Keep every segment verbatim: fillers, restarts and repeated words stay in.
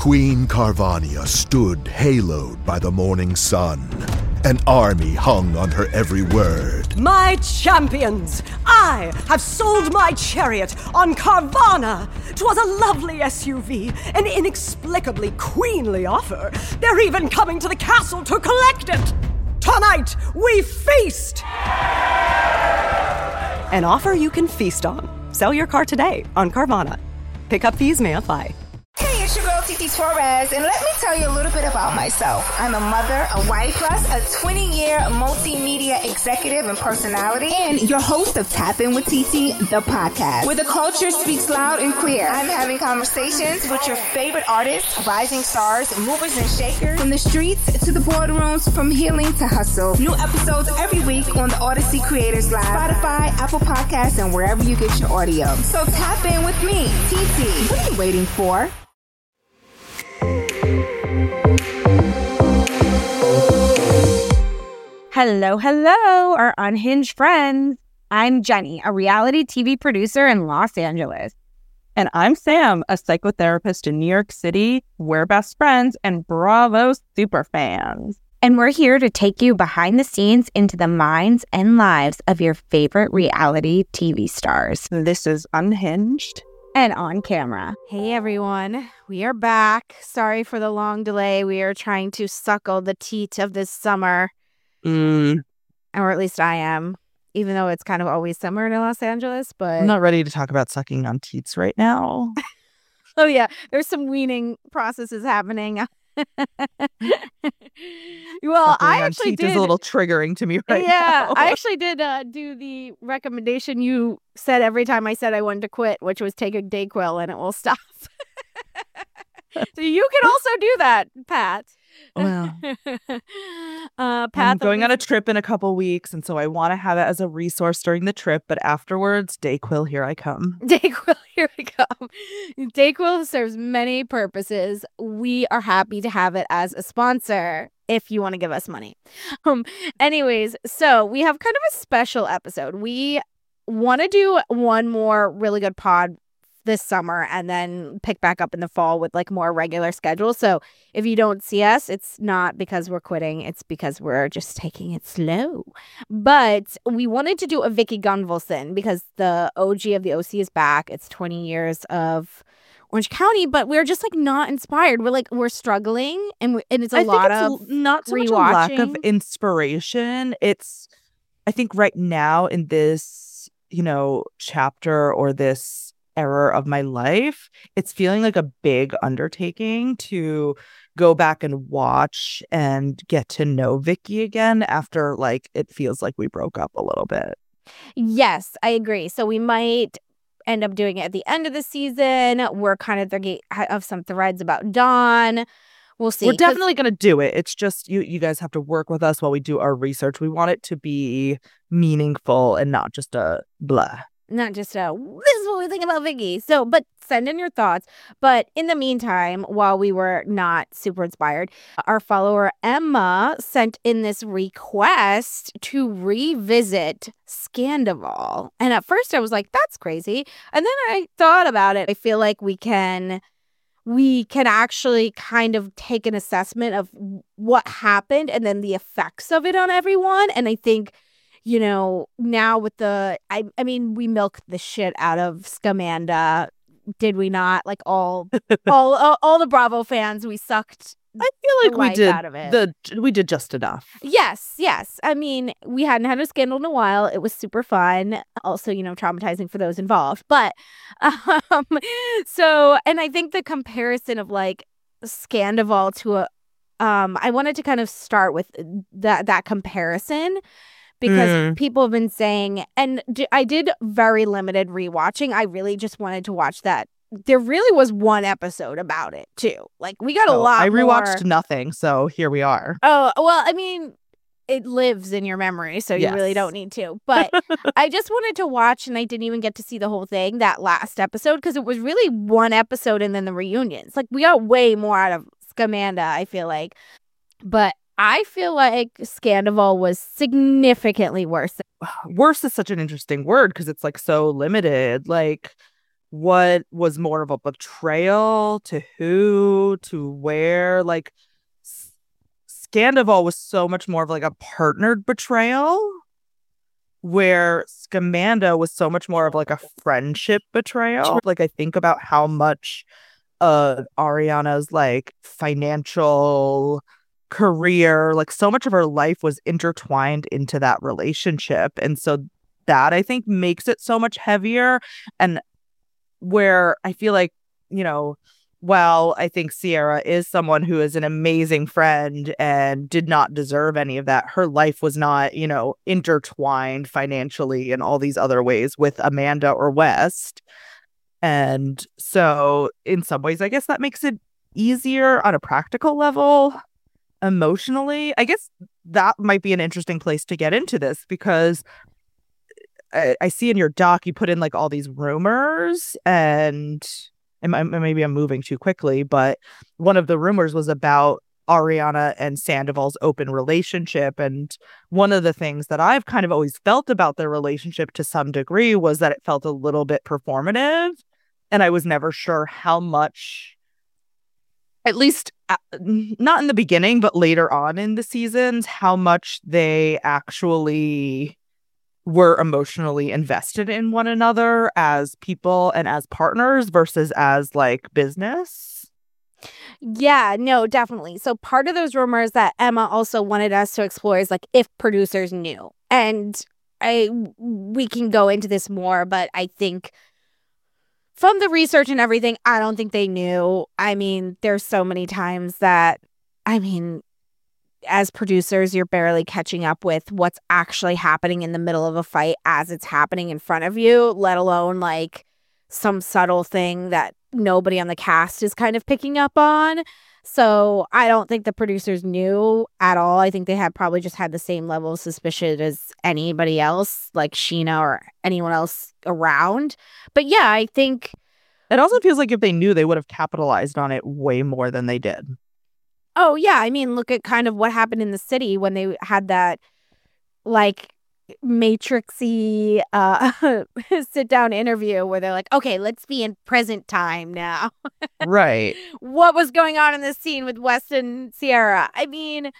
Queen Carvania stood haloed by the morning sun. An army hung on her every word. My champions, I have sold my chariot on Carvana. 'Twas a lovely S U V, an inexplicably queenly offer. They're even coming to the castle to collect it. Tonight, we feast! An offer you can feast on. Sell your car today on Carvana. Pickup fees may apply. Hey, it's your girl, Titi Torres, and let me tell you a little bit about myself. I'm a mother, a wife, plus a twenty-year multimedia executive and personality, and your host of Tap In with Titi, the podcast, where the culture speaks loud and clear. I'm having conversations with your favorite artists, rising stars, movers and shakers, from the streets to the boardrooms, from healing to hustle. New episodes every week on the Odyssey Creators Lab, Spotify, Apple Podcasts, and wherever you get your audio. So tap in with me, Titi. What are you waiting for? Hello, hello, our unhinged friends. I'm Jenny, a reality T V producer in Los Angeles. And I'm Sam, a psychotherapist in New York City. We're best friends and Bravo super fans. And we're here to take you behind the scenes into the minds and lives of your favorite reality T V stars. This is Unhinged. And On Camera. Hey everyone, we are back. Sorry for the long delay. We are trying to suckle the teat of this summer. Mm. Or at least I am, even though it's kind of always summer in Los Angeles. But I'm not ready to talk about sucking on teats right now. Oh yeah, there's some weaning processes happening. Well, Suckling I on actually teat did. is a little triggering to me right yeah, now. I actually did uh, do the recommendation you said every time I said I wanted to quit, which was take a Dayquil and it will stop. So you can also do that, Pat. Well, uh, Pat, I'm going on a trip in a couple weeks, and so I want to have it as a resource during the trip. But afterwards, Dayquil, here I come. Dayquil, here we come. Dayquil serves many purposes. We are happy to have it as a sponsor if you want to give us money. Um. Anyways, so we have kind of a special episode. We want to do one more really good pod this summer and then pick back up in the fall with like more regular schedule. So if you don't see us, it's not because we're quitting. It's because we're just taking it slow. But we wanted to do a Vicki Gunvalson because the O G of the O C is back. It's twenty years of Orange County, but we're just like not inspired. We're like, we're struggling and, we, and it's a I lot think of it's not so much a lack of rewatching. inspiration. It's, I think right now in this, you know, chapter or this era of my life, it's feeling like a big undertaking to go back and watch and get to know Vicki again after like it feels like we broke up a little bit. Yes, I agree. So we might end up doing it at the end of the season. We're kind of thinking of some threads about Dawn. We'll see. We're definitely going to do it. It's just you you guys have to work with us while we do our research. We want it to be meaningful and not just a blah. Not just a, this is what we think about Vicki. So, but send in your thoughts. But in the meantime, while we were not super inspired, our follower Emma sent in this request to revisit Scandival. And at first I was like, that's crazy. And then I thought about it. I feel like we can, we can actually kind of take an assessment of what happened and then the effects of it on everyone. And I think, you know, now with the, I I mean, we milked the shit out of Scamanda, did we not? Like all, all, all, all the Bravo fans, we sucked. I feel like we life did out of it. the we did just enough. Yes, yes. I mean, we hadn't had a scandal in a while. It was super fun. Also, you know, traumatizing for those involved. But um, so, and I think the comparison of like Scandival to a, um, I wanted to kind of start with that that comparison. Because Mm. people have been saying, and d- I did very limited rewatching. I really just wanted to watch that. There really was one episode about it, too. Like, we got a Oh, lot I rewatched more. nothing, so here we are. Oh, well, I mean, it lives in your memory, so you really Yes. don't need to. But I just wanted to watch, and I didn't even get to see the whole thing, that last episode, because it was really one episode and then the reunions. Like, we got way more out of Scamanda, I feel like. But I feel like Scandival was significantly worse. Worse is such an interesting word because it's like so limited. Like what was more of a betrayal to who, to where. Like, S- Scandival was so much more of like a partnered betrayal, where Scamanda was so much more of like a friendship betrayal. Like, I think about how much of Ariana's like financial career, like so much of her life was intertwined into that relationship. And so that I think makes it so much heavier. And where I feel like, you know, while I think Sierra is someone who is an amazing friend and did not deserve any of that, her life was not, you know, intertwined financially in all these other ways with Amanda or West. And so in some ways, I guess that makes it easier on a practical level. Emotionally, I guess that might be an interesting place to get into this, because I, I see in your doc you put in like all these rumors, and, and maybe I'm moving too quickly, but one of the rumors was about Ariana and Sandoval's open relationship. And one of the things that I've kind of always felt about their relationship to some degree was that it felt a little bit performative. And I was never sure how much, at least uh, not in the beginning, but later on in the seasons, how much they actually were emotionally invested in one another as people and as partners versus as like business. Yeah, no, definitely. So part of those rumors that Emma also wanted us to explore is like if producers knew. And I we can go into this more, but I think from the research and everything, I don't think they knew. I mean, there's so many times that, I mean, as producers, you're barely catching up with what's actually happening in the middle of a fight as it's happening in front of you, let alone like some subtle thing that nobody on the cast is kind of picking up on. So I don't think the producers knew at all. I think they had probably just had the same level of suspicion as anybody else, like Sheena or anyone else around. But yeah, I think it also feels like if they knew, they would have capitalized on it way more than they did. Oh, yeah. I mean, look at kind of what happened in the city when they had that like Matrixy uh, sit down interview where they're like, okay, let's be in present time now. Right. What was going on in this scene with West and Sierra? I mean,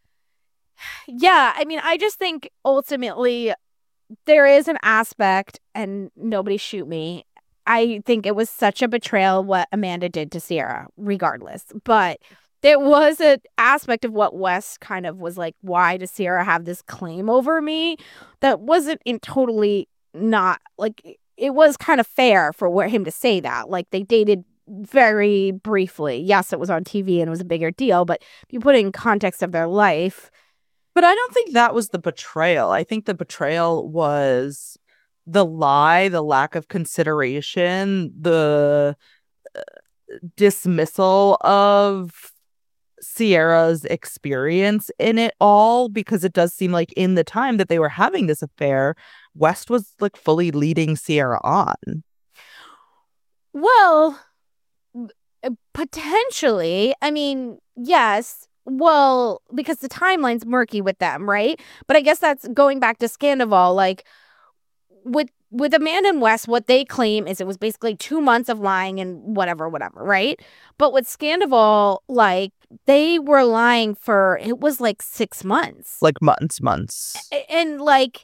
yeah, I mean, I just think ultimately there is an aspect, and nobody shoot me, I think it was such a betrayal what Amanda did to Sierra, regardless. But there was an aspect of what West kind of was like, why does Sierra have this claim over me? That wasn't in totally not, like, it was kind of fair for him to say that. Like, they dated very briefly. Yes, it was on T V and it was a bigger deal, but if you put it in context of their life. But I don't think that was the betrayal. I think the betrayal was the lie, the lack of consideration, the uh, dismissal of Sierra's experience in it all, because it does seem like in the time that they were having this affair, West was like fully leading Sierra on. Well, potentially. I mean, yes. Well, because the timeline's murky with them, right? But I guess that's going back to Scandival. Like, with with Amanda and West, what they claim is it was basically two months of lying and whatever, whatever, right? But with Scandival, like, they were lying for, it was like six months. Like months, months. And like,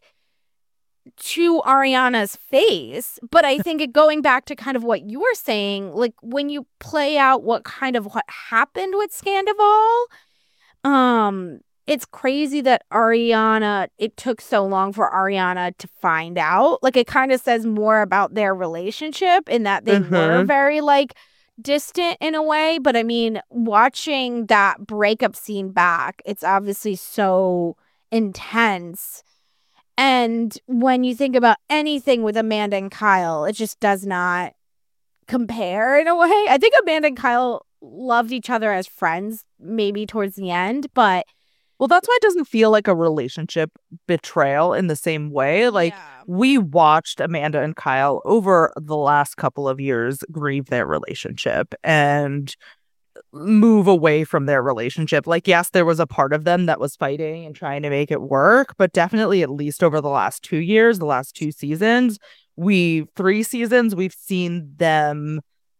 to Ariana's face. But I think it going back to kind of what you were saying, like when you play out what kind of what happened with Scandival, um, it's crazy that Ariana, it took so long for Ariana to find out. Like, it kind of says more about their relationship in that they mm-hmm. were very like distant in a way. But I mean, watching that breakup scene back, it's obviously so intense. And when you think about anything with Amanda and Kyle, it just does not compare in a way. I think Amanda and Kyle loved each other as friends, maybe towards the end, but well, that's why it doesn't feel like a relationship betrayal in the same way. Like, yeah. We watched Amanda and Kyle over the last couple of years grieve their relationship and move away from their relationship. Like, yes, there was a part of them that was fighting and trying to make it work, but definitely at least over the last two years, the last two seasons, we three seasons we've seen them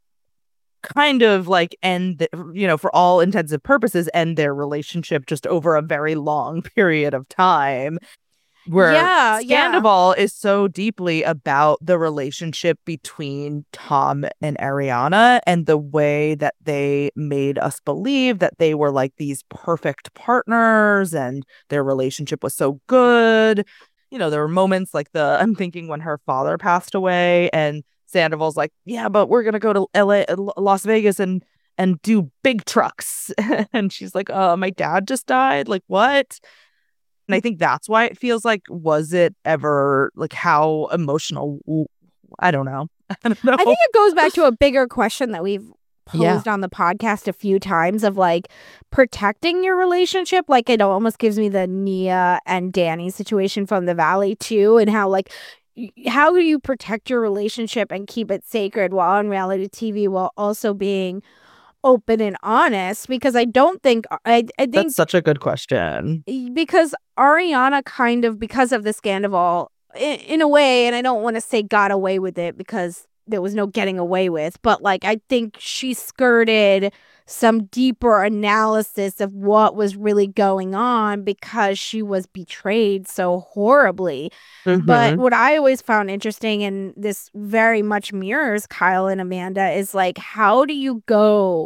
kind of like end, you know, for all intents and purposes, end their relationship just over a very long period of time. Where Yeah, Scandival is so deeply about the relationship between Tom and Ariana and the way that they made us believe that they were like these perfect partners and their relationship was so good. You know, there were moments like the, I'm thinking when her father passed away and Sandoval's like, yeah, but we're going to go to L A, Las Vegas and and do big trucks. And she's like, oh, my dad just died. Like, what? And I think that's why it feels like, was it ever like how emotional? I don't know. I don't know. I think it goes back to a bigger question that we've posed Yeah. on the podcast a few times of like protecting your relationship. Like it almost gives me the Nia and Danny situation from The Valley too, and how like y- how do you protect your relationship and keep it sacred while on reality T V while also being open and honest? Because I don't think I I think That's such a good question. because Ariana kind of, because of the scandal, in, in a way, and I don't want to say got away with it because there was no getting away with, but like I think she skirted some deeper analysis of what was really going on because she was betrayed so horribly. But Mhm. what I always found interesting, and this very much mirrors Kyle and Amanda, is like, how do you go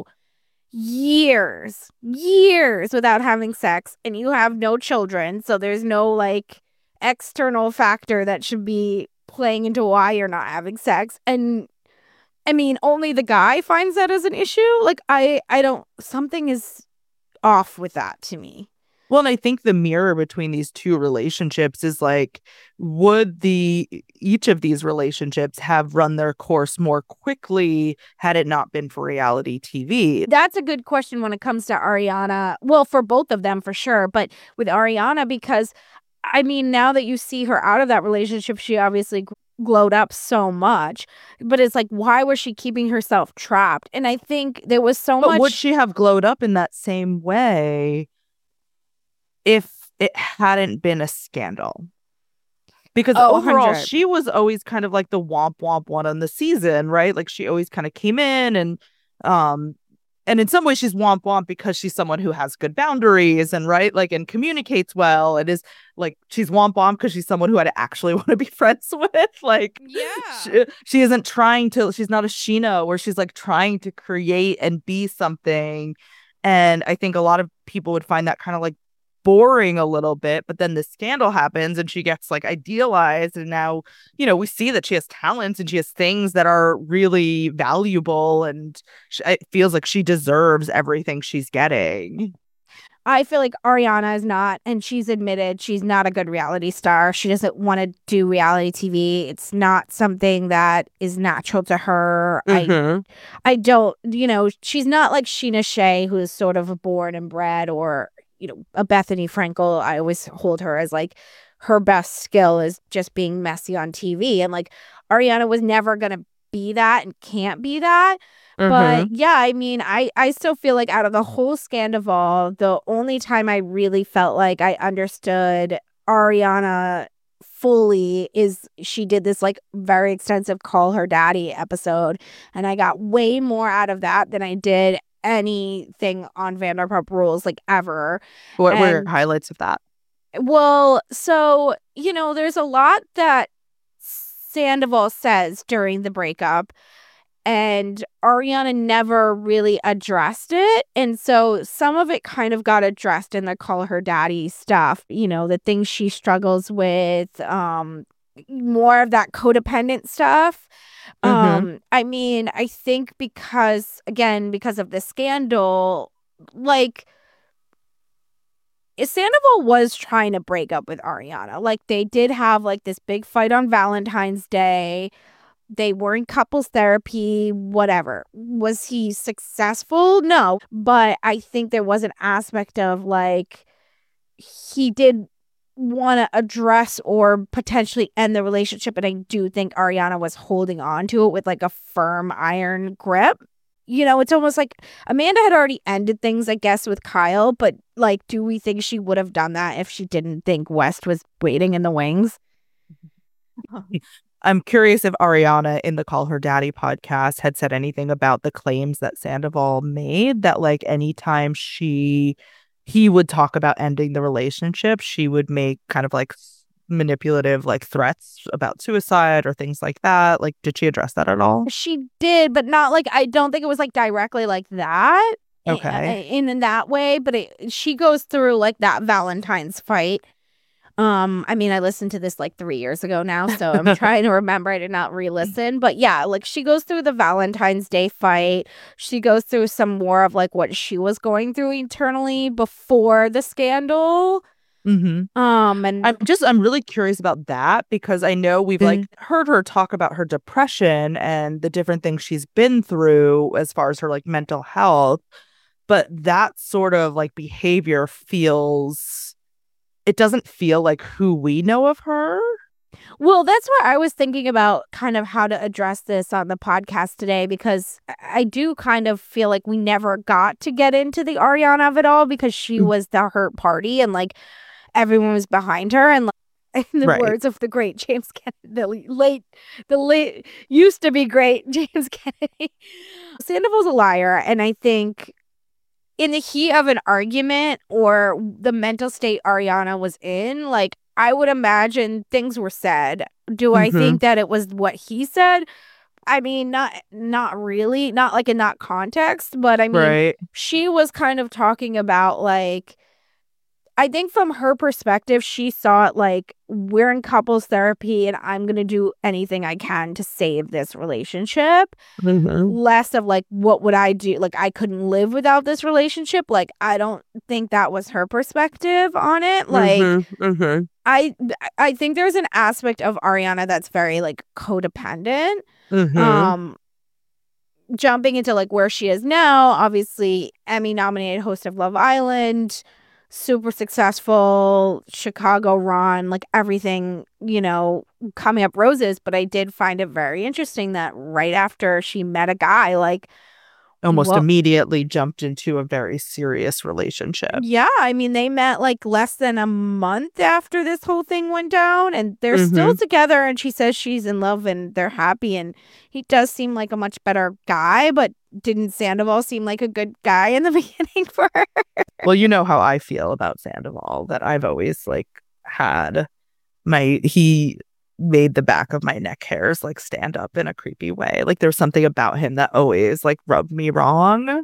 years, years without having sex and you have no children? So there's no like external factor that should be playing into why you're not having sex. And I mean, only the guy finds that as an issue. Like, I, I don't, something is off with that to me. Well, and I think the mirror between these two relationships is like, would the each of these relationships have run their course more quickly had it not been for reality T V? That's a good question when it comes to Ariana. Well, for both of them, for sure. But with Ariana, because I mean, now that you see her out of that relationship, she obviously g- glowed up so much. But it's like, why was she keeping herself trapped? And I think there was so But much. would she have glowed up in that same way if it hadn't been a scandal? Because Oh, overall, one hundred. she was always kind of like the womp womp one on the season, right? Like she always kind of came in and um and in some ways she's womp womp because she's someone who has good boundaries and right like and communicates well and is like she's womp womp because she's someone who I'd actually want to be friends with. Like Yeah. she, she isn't trying to, she's not a Sheena where she's like trying to create and be something. And I think a lot of people would find that kind of like boring a little bit, but then the scandal happens and she gets like idealized, and now you know we see that she has talents and she has things that are really valuable, and sh- it feels like she deserves everything she's getting. I feel like Ariana is not, and she's admitted she's not a good reality star. She doesn't want to do reality T V. It's not something that is natural to her. I I don't, you know, she's not like Sheena Shea, who is sort of born and bred, or, you know, a Bethany Frankel. I always hold her as like her best skill is just being messy on T V. And like Ariana was never going to be that and can't be that. But yeah, I mean, I, I still feel like out of the whole Scandival, the only time I really felt like I understood Ariana fully is she did this like very extensive Call Her Daddy episode. And I got way more out of that than I did anything on Vanderpump Rules like ever. What were And- highlights of that? Well, so, you know, there's a lot that Sandoval says during the breakup, and Ariana never really addressed it. And so some of it kind of got addressed in the Call Her Daddy stuff, you know, the things she struggles with, um, more of that codependent stuff. Mhm. Um, I mean, I think because, again, because of the scandal, like, Sandoval was trying to break up with Ariana. Like, they did have like this big fight on Valentine's Day. They were in couples therapy, whatever. Was he successful? No. But I think there was an aspect of like, he did want to address or potentially end the relationship. And I do think Ariana was holding on to it with like a firm iron grip. You know, it's almost like Amanda had already ended things, I guess, with Kyle. But like, do we think she would have done that if she didn't think West was waiting in the wings? I'm curious if Ariana in the Call Her Daddy podcast had said anything about the claims that Sandoval made, that like anytime she he would talk about ending the relationship, she would make kind of like manipulative like threats about suicide or things like that. Like, did she address that at all? She did, but not like, I don't think it was like directly like that. Okay. In, in that way, but it, she goes through like that Valentine's fight. Um, I mean, I listened to this like three years ago now, so I'm trying to remember. I did not re-listen, but yeah, like she goes through the Valentine's Day fight. She goes through some more of like what she was going through internally before the scandal. Mm-hmm. Um, and I'm just I'm really curious about that because I know we've mm-hmm. like heard her talk about her depression and the different things she's been through as far as her like mental health, but that sort of like behavior feels. It doesn't feel like who we know of her. Well, that's where I was thinking about kind of how to address this on the podcast today, because I do kind of feel like we never got to get into the Ariana of it all because she mm. was the hurt party and like everyone was behind her. And like, in the right. words of the great James Kennedy, the late, the late, used to be great James Kennedy, Sandoval's a liar. And I think in the heat of an argument or the mental state Ariana was in, like, I would imagine things were said. Do mm-hmm. I think that it was what he said? I mean, not not really, not like in that context, but I mean, right. she was kind of talking about like, I think from her perspective, she saw it like, we're in couples therapy and I'm going to do anything I can to save this relationship. Mm-hmm. Less of like, what would I do? Like, I couldn't live without this relationship. Like, I don't think that was her perspective on it. Like, mm-hmm. Mm-hmm. I, I think there's an aspect of Ariana that's very like codependent. Mm-hmm. Um, jumping into like where she is now, obviously Emmy nominated host of Love Island, super successful, Chicago run, like everything, you know, coming up roses. But I did find it very interesting that right after she met a guy, like almost well, immediately jumped into a very serious relationship. Yeah, I mean, they met like less than a month after this whole thing went down, and they're mm-hmm. still together, and she says she's in love and they're happy, and he does seem like a much better guy, but didn't Sandoval seem like a good guy in the beginning for her? Well, you know how I feel about Sandoval, that I've always like had my he made the back of my neck hairs like stand up in a creepy way. Like there's something about him that always like rubbed me wrong.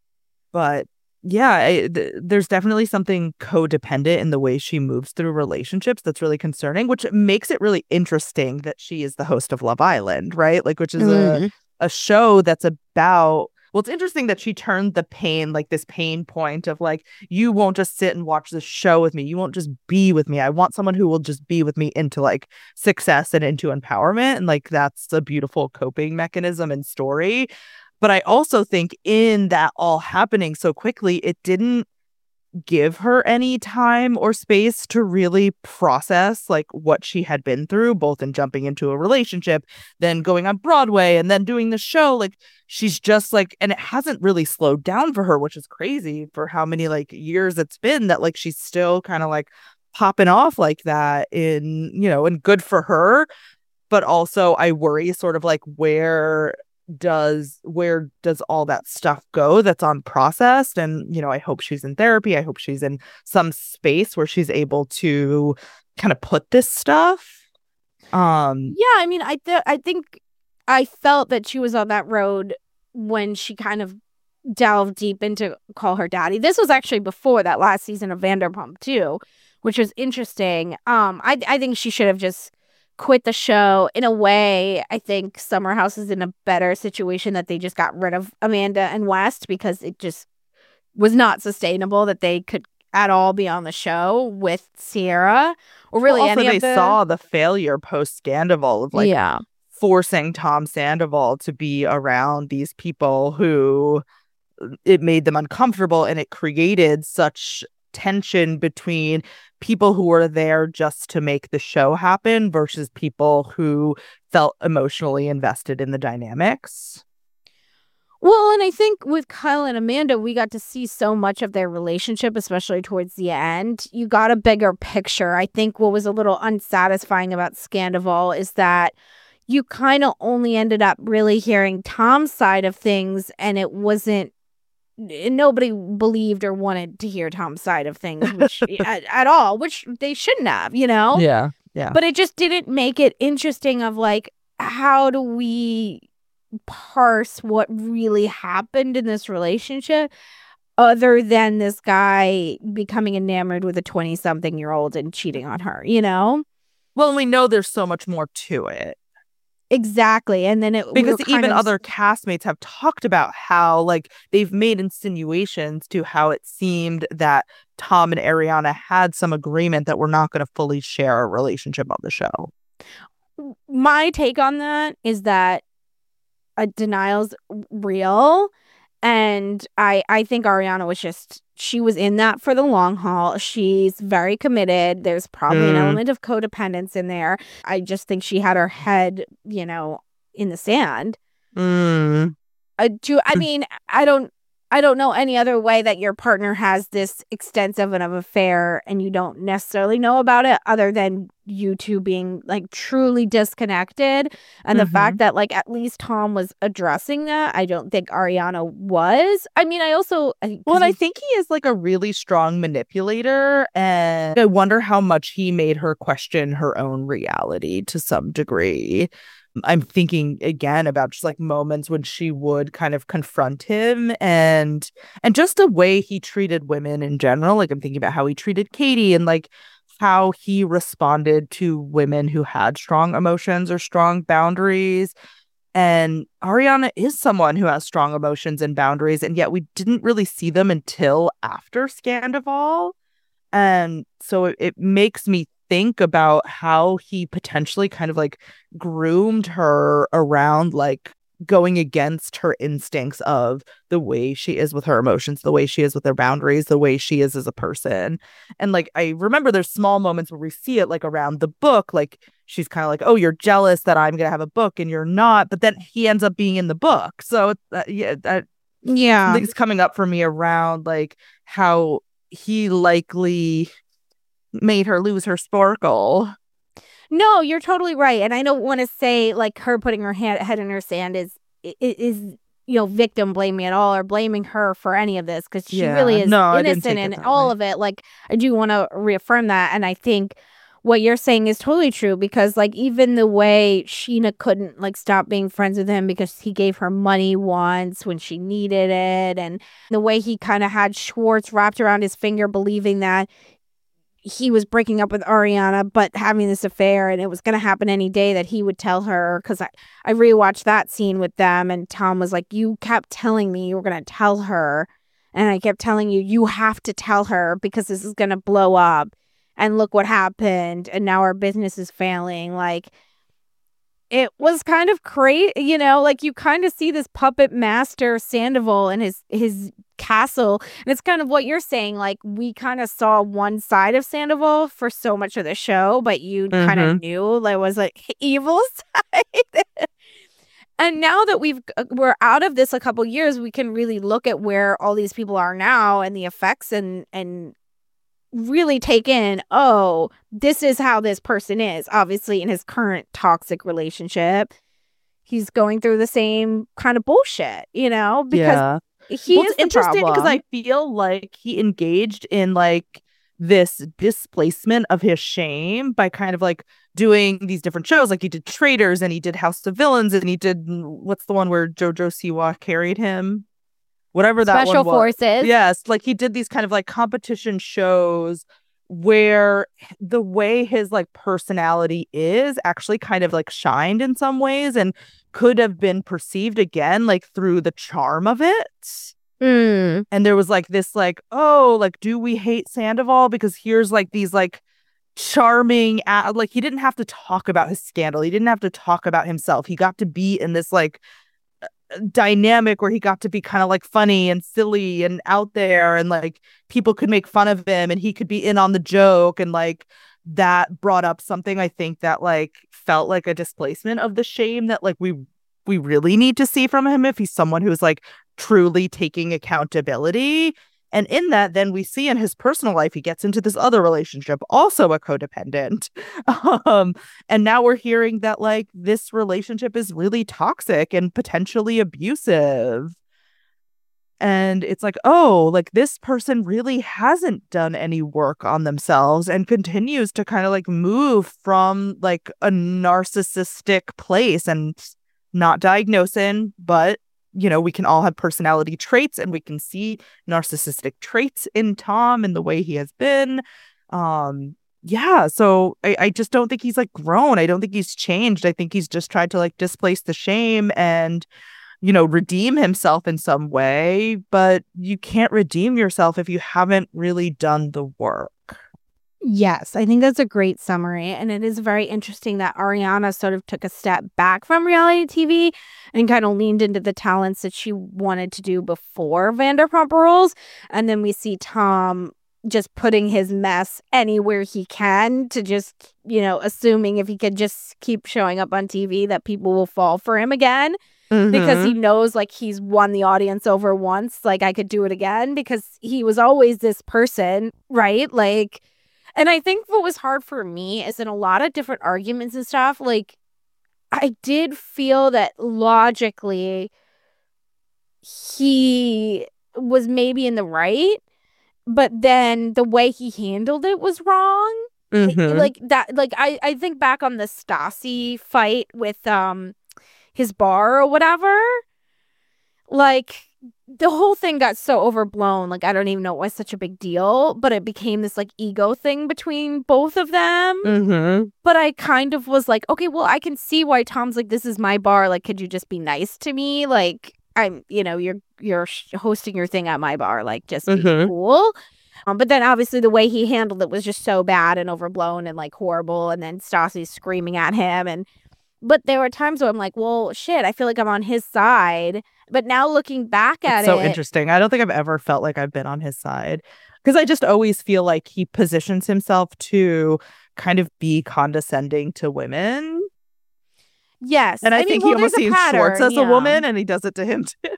But yeah, I, th- there's definitely something codependent in the way she moves through relationships that's really concerning, which makes it really interesting that she is the host of Love Island, right? Like, which is mm-hmm. a, a show that's about, well, it's interesting that she turned the pain, like this pain point of like, you won't just sit and watch this show with me. You won't just be with me. I want someone who will just be with me into like success and into empowerment. And like, that's a beautiful coping mechanism and story. But I also think in that all happening so quickly, it didn't give her any time or space to really process like what she had been through, both in jumping into a relationship, then going on Broadway, and then doing the show. Like she's just like, and it hasn't really slowed down for her, which is crazy for how many like years it's been that like she's still kind of like popping off like that in, you know, and good for her. But also I worry sort of like where does where does all that stuff go that's unprocessed. And you know, I hope she's in therapy. I hope she's in some space where she's able to kind of put this stuff um yeah I mean I th- I think I felt that she was on that road when she kind of delved deep into Call Her Daddy. This was actually before that last season of Vanderpump too, which was interesting. um I I think she should have just quit the show. In a way, I think Summer House is in a better situation that they just got rid of Amanda and West because it just was not sustainable that they could at all be on the show with Sierra or really well, also any they of the... saw the failure post Scandival of like yeah. forcing Tom Sandoval to be around these people who it made them uncomfortable, and it created such tension between people who were there just to make the show happen versus people who felt emotionally invested in the dynamics. Well, and I think with Kyle and Amanda, we got to see so much of their relationship, especially towards the end. You got a bigger picture. I think what was a little unsatisfying about Scandival is that you kind of only ended up really hearing Tom's side of things, and it wasn't, nobody believed or wanted to hear Tom's side of things which, at, at all, which they shouldn't have, you know? Yeah, yeah. But it just didn't make it interesting of like, how do we parse what really happened in this relationship other than this guy becoming enamored with a twenty-something year old and cheating on her, you know? Well, we know there's so much more to it. Exactly. And then it because we even of... other castmates have talked about how like they've made insinuations to how it seemed that Tom and Ariana had some agreement that we're not going to fully share a relationship on the show. My take on that is that a denial's real, and I I think Ariana was just, she was in that for the long haul. She's very committed. There's probably mm. an element of codependence in there. I just think she had her head, you know, in the sand. Mm. Uh, do I mean I don't I don't know any other way that your partner has this extensive of an affair and you don't necessarily know about it other than you two being like truly disconnected. And mm-hmm. the fact that like at least Tom was addressing that, I don't think Ariana was. I mean, I also... Well, and I think he is like a really strong manipulator, and I wonder how much he made her question her own reality to some degree. I'm thinking again about just like moments when she would kind of confront him and and just the way he treated women in general. Like I'm thinking about how he treated Katie and like how he responded to women who had strong emotions or strong boundaries. And Ariana is someone who has strong emotions and boundaries, and yet we didn't really see them until after Scandival. And so it, it makes me think about how he potentially kind of like groomed her around like going against her instincts of the way she is with her emotions, the way she is with her boundaries, the way she is as a person. And like I remember there's small moments where we see it like around the book, like she's kind of like, oh, you're jealous that I'm gonna have a book and you're not, but then he ends up being in the book. So uh, yeah that yeah things coming up for me around like how he likely made her lose her sparkle. No, you're totally right. And I don't want to say like her putting her head, head in her sand is, is, you know, victim blaming at all or blaming her for any of this, because she yeah. really is no, innocent in all way. of it. Like, I do want to reaffirm that. And I think what you're saying is totally true, because like even the way Sheena couldn't like stop being friends with him because he gave her money once when she needed it, and the way he kind of had Schwartz wrapped around his finger believing that he was breaking up with Ariana, but having this affair, and it was going to happen any day that he would tell her. Because I, I rewatched that scene with them, and Tom was like, you kept telling me you were going to tell her. And I kept telling you, you have to tell her because this is going to blow up. And look what happened. And now our business is failing. Like, it was kind of crazy, you know, like you kind of see this puppet master Sandoval and his, his castle. And it's kind of what you're saying. Like, we kind of saw one side of Sandoval for so much of the show, but you mm-hmm. kind of knew there was like evil side. And now that we've, we're out of this a couple years, we can really look at where all these people are now and the effects and, and, really take in, oh, this is how this person is. Obviously, in his current toxic relationship, he's going through the same kind of bullshit, you know, because yeah. he well, is it's interesting because I feel like he engaged in like this displacement of his shame by kind of like doing these different shows. Like he did Traitors and he did House of Villains and he did, what's the one where Jojo Siwa carried him? Whatever that Special one was. Forces. Yes, like he did these kind of like competition shows where the way his like personality is actually kind of like shined in some ways and could have been perceived again like through the charm of it. Mm. And there was like this like, oh, like, do we hate Sandoval because here's like these like charming uh, like he didn't have to talk about his scandal. He didn't have to talk about himself. He got to be in this like dynamic where he got to be kind of like funny and silly and out there, and like people could make fun of him and he could be in on the joke, and like that brought up something I think that like felt like a displacement of the shame that like we we really need to see from him, if he's someone who's like truly taking accountability. And in that, then we see in his personal life, he gets into this other relationship, also a codependent. Um, and now we're hearing that like this relationship is really toxic and potentially abusive. And it's like, oh, like this person really hasn't done any work on themselves and continues to kind of like move from like a narcissistic place, and not diagnosing, but, you know, we can all have personality traits, and we can see narcissistic traits in Tom and the way he has been. Um, yeah, so I, I just don't think he's like grown. I don't think he's changed. I think he's just tried to like displace the shame and, you know, redeem himself in some way, but you can't redeem yourself if you haven't really done the work. Yes, I think that's a great summary. And it is very interesting that Ariana sort of took a step back from reality T V and kind of leaned into the talents that she wanted to do before Vanderpump Rules. And then we see Tom just putting his mess anywhere he can to just, you know, assuming if he could just keep showing up on T V that people will fall for him again. Mm-hmm. Because he knows like he's won the audience over once, like I could do it again, because he was always this person, right? Like, and I think what was hard for me is in a lot of different arguments and stuff, like I did feel that logically he was maybe in the right, but then the way he handled it was wrong. Mm-hmm. Like that, like I, I think back on the Stassi fight with um his bar or whatever, like the whole thing got so overblown. Like I don't even know it was such a big deal, but it became this like ego thing between both of them. Mm-hmm. But I kind of was like, okay, well, I can see why Tom's like, this is my bar. Like, could you just be nice to me? Like, I'm, you know, you're you're hosting your thing at my bar. Like, just be mm-hmm. cool. Um, but then obviously the way he handled it was just so bad and overblown and like horrible. And then Stassi's screaming at him. And but there were times where I'm like, well, shit, I feel like I'm on his side. But now looking back at it's it. so interesting. I don't think I've ever felt like I've been on his side, because I just always feel like he positions himself to kind of be condescending to women. Yes. And I, I mean, think well, he almost sees pattern, Schwartz as yeah. a woman, and he does it to him too.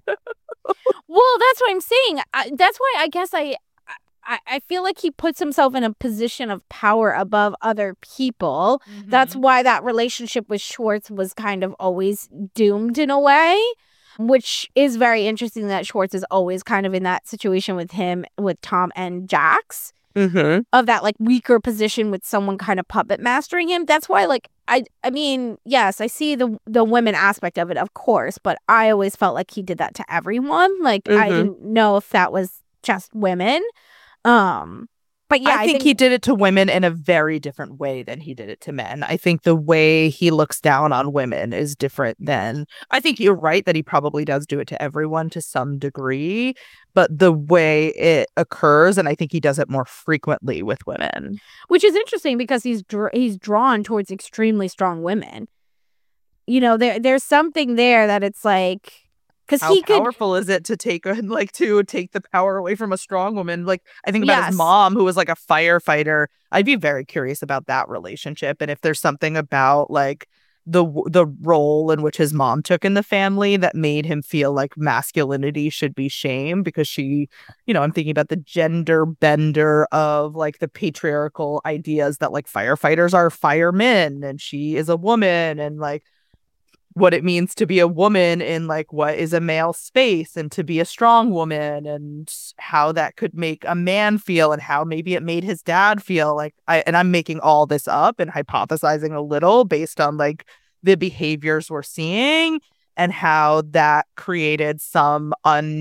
Well, that's what I'm saying. I, that's why I guess I, I I feel like he puts himself in a position of power above other people. Mm-hmm. That's why that relationship with Schwartz was kind of always doomed in a way, which is very interesting that Schwartz is always kind of in that situation with him, with Tom and Jax, mm-hmm. of that like weaker position with someone kind of puppet mastering him. That's why, like, I I mean, yes, I see the the women aspect of it, of course, but I always felt like he did that to everyone. Like, mm-hmm. I didn't know if that was just women. Um, but yeah, I, I think, think he did it to women in a very different way than he did it to men. I think the way he looks down on women is different than, I think you're right that he probably does do it to everyone to some degree, but the way it occurs, and I think he does it more frequently with women. Which is interesting because he's dr- he's drawn towards extremely strong women. You know, there there's something there that it's like, because how he powerful could, is it to take like to take the power away from a strong woman? Like, I think about yes. his mom, who was like a firefighter. I'd be very curious about that relationship, and if there's something about like the the role in which his mom took in the family that made him feel like masculinity should be shamed, because she, you know, I'm thinking about the gender bender of like the patriarchal ideas that like firefighters are firemen and she is a woman, and like what it means to be a woman in like what is a male space and to be a strong woman, and how that could make a man feel, and how maybe it made his dad feel. Like I and I'm making all this up and hypothesizing a little based on like the behaviors we're seeing, and how that created some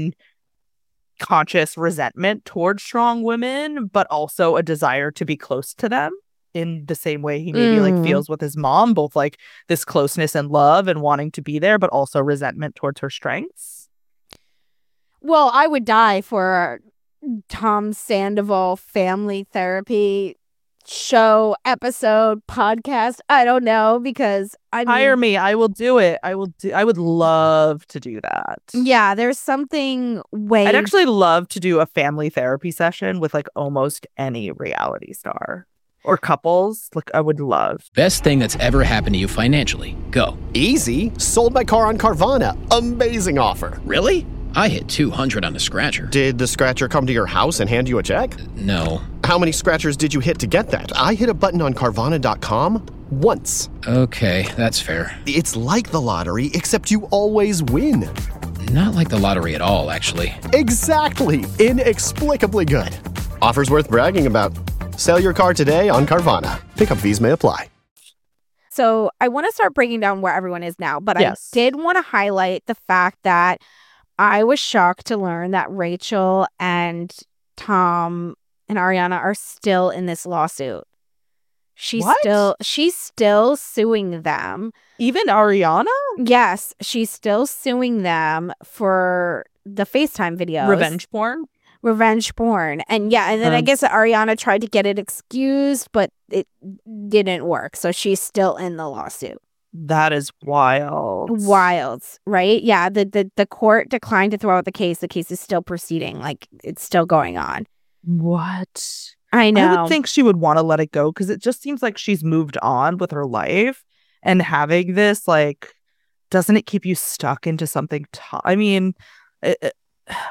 unconscious resentment towards strong women, but also a desire to be close to them in the same way he maybe mm. like feels with his mom, both like this closeness and love and wanting to be there, but also resentment towards her strengths. Well, I would die for Tom Sandoval family therapy show, episode, podcast. I don't know, because I mean, hire me. I will do it. I will do. I would love to do that. Yeah, there's something way. I'd actually love to do a family therapy session with like almost any reality star. Or couples. Like, I would love. Best thing that's ever happened to you financially. Go. Easy. Sold my car on Carvana. Amazing offer. Really? I hit two hundred on a scratcher. Did the scratcher come to your house and hand you a check? No. How many scratchers did you hit to get that? I hit a button on Carvana dot com once. Okay, that's fair. It's like the lottery, except you always win. Not like the lottery at all, actually. Exactly. Inexplicably good. Offers worth bragging about. Sell your car today on Carvana. Pickup fees may apply. So I want to start breaking down where everyone is now, but Yes. I did want to highlight the fact that I was shocked to learn that Rachel and Tom and Ariana are still in this lawsuit. She's What? still she's still suing them. Even Ariana? Yes, she's still suing them for the FaceTime videos. Revenge porn? Revenge porn. And yeah, and then I Um, guess Ariana tried to get it excused, but it didn't work. So she's still in the lawsuit. That is wild. Wild, right? Yeah, the, the the court declined to throw out the case. The case is still proceeding. Like, it's still going on. What? I know. I would think she would want to let it go because it just seems like she's moved on with her life, and having this, like, doesn't it keep you stuck into something? T- I mean, it, it-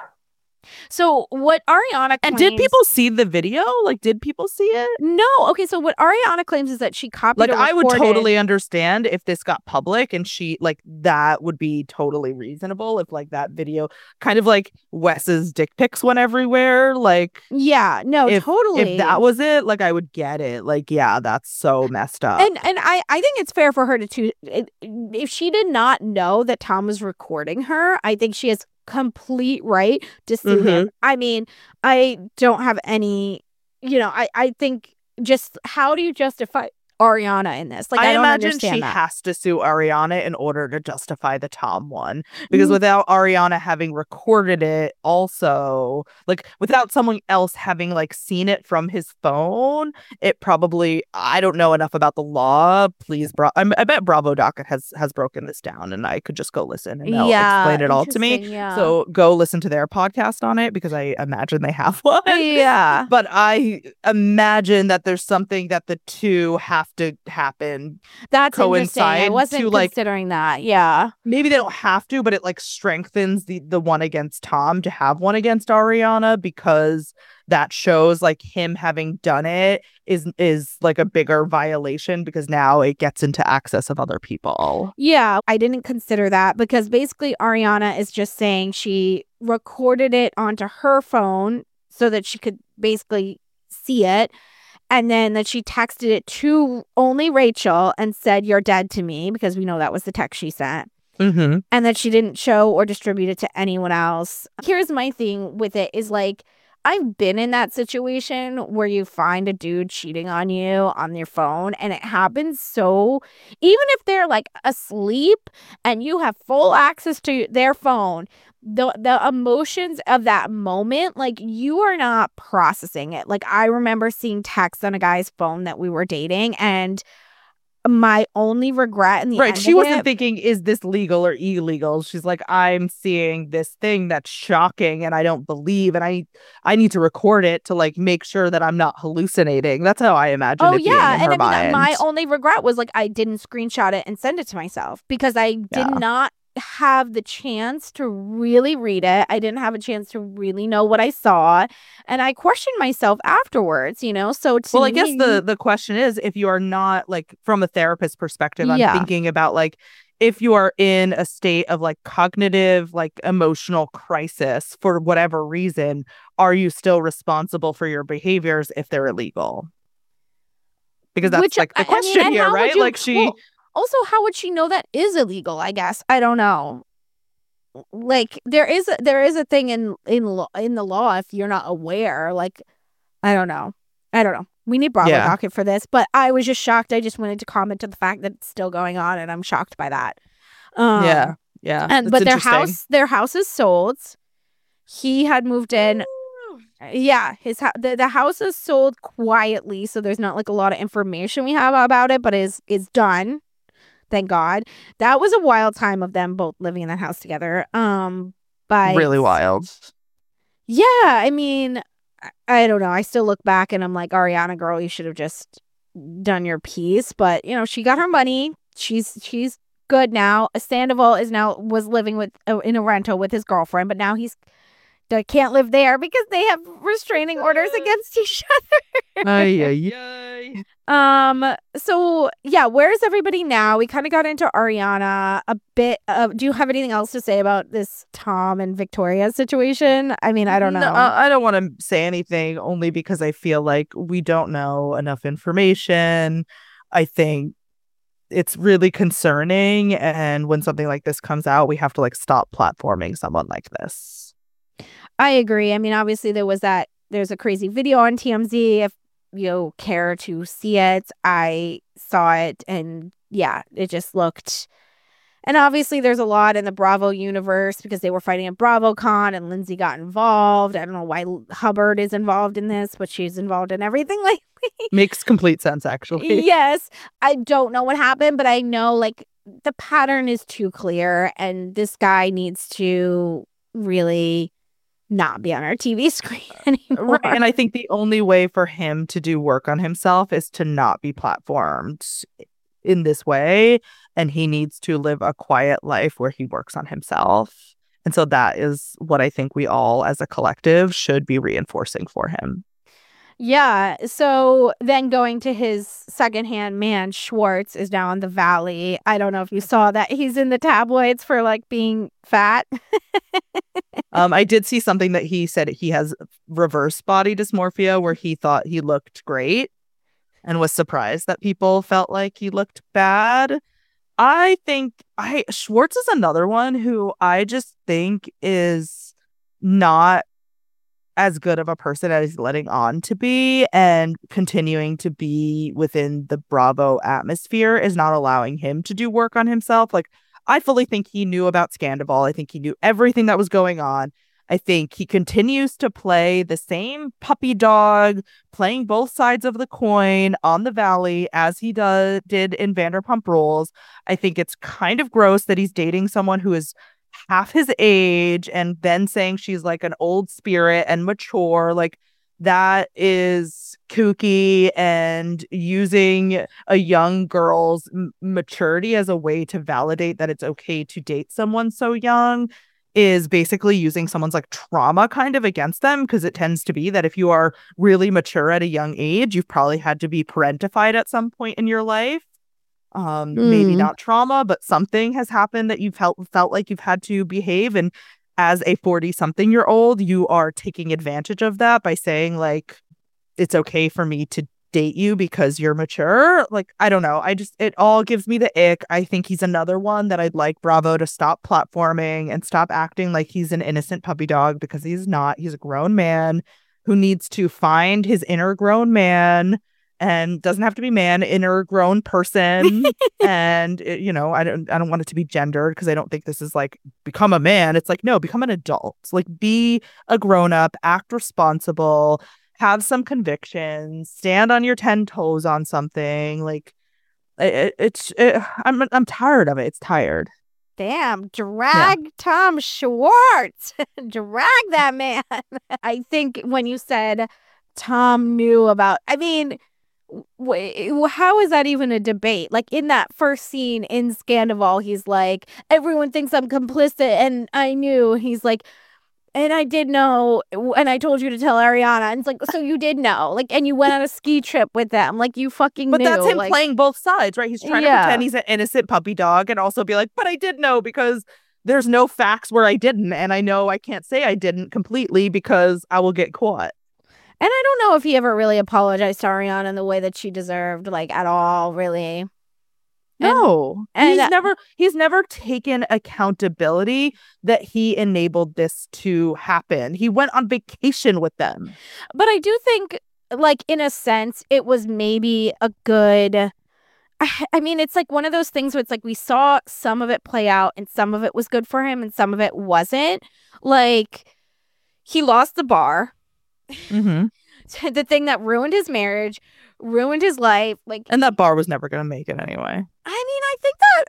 So what Ariana and claims, did people see the video? Like, did people see it? No. Okay, so what Ariana claims is that she copied. Like, or I would recorded- totally understand if this got public and she, like, that would be totally reasonable if, like, that video, kind of like Wes's dick pics went everywhere. Like, Yeah. No. if, totally. if that was it, like, I would get it. Like, yeah, that's so messed up. And and I, I think it's fair for her to, to it, if she did not know that Tom was recording her, I think she has complete right to sue Mm-hmm. him. I mean, I don't have any, you know, I, I think just how do you justify Ariana in this? Like, I, I don't imagine understand she that. has to sue Ariana in order to justify the Tom one. Because Mm. without Ariana having recorded it, also, like, without someone else having, like, seen it from his phone, it probably, I don't know enough about the law. Please, Bra- I, I bet Bravo Docket has has broken this down, and I could just go listen and they'll Yeah, explain it all to me. interesting, yeah. So go listen to their podcast on it because I imagine they have one. Yeah. But I imagine that there's something that the two have to happen. That's interesting. I coincide wasn't to, like- considering that. Yeah. Maybe they don't have to, but it, like, strengthens the the one against Tom to have one against Ariana, because that shows, like, him having done it is is like a bigger violation because now it gets into access of other people. Yeah, I didn't consider that because basically Ariana is just saying she recorded it onto her phone so that she could basically see it. And then that she texted it to only Rachel and said, "You're dead to me," because we know that was the text she sent. Mm-hmm. And that she didn't show or distribute it to anyone else. Here's my thing with it is, like, I've been in that situation where you find a dude cheating on you on your phone, and it happens so, even if they're, like, asleep and you have full access to their phone, the the emotions of that moment, like, you are not processing it. Like, I remember seeing texts on a guy's phone that we were dating, and my only regret in the Right. end She of wasn't it- thinking, is this legal or illegal? She's like, I'm seeing this thing that's shocking and I don't believe, and I I need to record it to, like, make sure that I'm not hallucinating. That's how I imagine Oh it being yeah, in and her I mean, mind. my only regret was, like, I didn't screenshot it and send it to myself because I did Yeah. not have the chance to really read it. I didn't have a chance to really know what I saw, and I questioned myself afterwards. You know, so to Well, I guess me- the the question is, if you are not, like, from a therapist perspective, I'm Yeah. thinking about, like, if you are in a state of, like, cognitive, like, emotional crisis for whatever reason, are you still responsible for your behaviors if they're illegal? Because that's, Which, like, I- the I mean, question and here, how would right? you- Like, she well, also, how would she know that is illegal? I guess I don't know. Like, there is a, there is a thing in in law in the law if you're not aware. Like, I don't know. I don't know. We need Bravo Yeah. Docket for this, but I was just shocked. I just wanted to comment to the fact that it's still going on, and I'm shocked by that. Um, yeah, yeah. and that's but their interesting. house their house is sold. He had moved in. Yeah, his ho- the, the house is sold quietly, so there's not, like, a lot of information we have about it, but is is done. Thank God. That was a wild time of them both living in that house together. Um, but really wild. yeah, I mean, I, I don't know. I still look back and I'm like, Ariana, girl, you should have just done your piece. But, you know, she got her money. She's she's good now. Sandoval is now was living with uh, in a rental with his girlfriend, but now he's uh, can't live there because they have restraining orders against each other. Ay, ay, ay. Um. So yeah, where's everybody now? We kind of got into Ariana a bit. Uh, do you have anything else to say about this Tom and Victoria situation? I mean, I don't know. No, I don't want to say anything only because I feel like we don't know enough information. I think it's really concerning, and when something like this comes out, we have to like stop platforming someone like this. I agree. I mean, obviously there was that. There's a crazy video on T M Z. If you care to see it, I saw it, and yeah, it just looked. And obviously, there's a lot in the Bravo universe because they were fighting at BravoCon, and Lindsay got involved. I don't know why Hubbard is involved in this, but she's involved in everything lately. Makes complete sense, actually. Yes, I don't know what happened, but I know like the pattern is too clear, and this guy needs to really not be on our T V screen anymore. Right. And I think the only way for him to do work on himself is to not be platformed in this way. And he needs to live a quiet life where he works on himself. And so that is what I think we all as a collective should be reinforcing for him. Yeah. So then going to his secondhand man, Schwartz, is now in the Valley. I don't know if you saw that. He's in the tabloids for like being fat. um, I did see something that he said he has reverse body dysmorphia where he thought he looked great and was surprised that people felt like he looked bad. I think I Schwartz is another one who I just think is not as good of a person as he's letting on to be, and continuing to be within the Bravo atmosphere is not allowing him to do work on himself. Like, I fully think he knew about Scandoval. I think he knew everything that was going on. I think he continues to play the same puppy dog, playing both sides of the coin on the Valley as he does, did in Vanderpump Rules. I think it's kind of gross that he's dating someone who is half his age and then saying she's like an old spirit and mature. Like, that is kooky, and using a young girl's m- maturity as a way to validate that it's okay to date someone so young is basically using someone's like trauma kind of against them, because it tends to be that if you are really mature at a young age, you've probably had to be parentified at some point in your life. Um, mm. Maybe not trauma, but something has happened that you felt felt like you've had to behave. And as a forty-something-year-old, you are taking advantage of that by saying, like, it's okay for me to date you because you're mature. Like, I don't know. I just, it all gives me the ick. I think he's another one that I'd like Bravo to stop platforming and stop acting like he's an innocent puppy dog, because he's not. He's a grown man who needs to find his inner grown man. And doesn't have to be man, inner grown person. And, it, you know, I don't I don't want it to be gendered, because I don't think this is like become a man. It's like, no, become an adult. Like, be a grown up, act responsible, have some convictions, stand on your ten toes on something. Like, it, it's it, I'm I'm tired of it. It's tired. Damn, drag yeah. Tom Schwartz. Drag that man. I think when you said Tom knew about, I mean, how is that even a debate? Like, in that first scene in Scandoval, he's like, everyone thinks I'm complicit, and I knew. He's like, and I did know, and I told you to tell Ariana. And it's like, so you did know, like, and you went on a ski trip with them, like, you fucking but knew. But that's him like, playing both sides, right? He's trying yeah. to pretend he's an innocent puppy dog and also be like, but I did know, because there's no facts where I didn't, and I know I can't say I didn't completely because I will get caught. And I don't know if he ever really apologized to Ariana in the way that she deserved, like, at all, really. No. And, he's and, never he's never taken accountability that he enabled this to happen. He went on vacation with them. But I do think, like, in a sense, it was maybe a good... I, I mean, it's like one of those things where it's like we saw some of it play out and some of it was good for him and some of it wasn't. Like, he lost the bar. Mm-hmm. The thing that ruined his marriage, ruined his life, like, and that bar was never going to make it anyway. I mean, I think that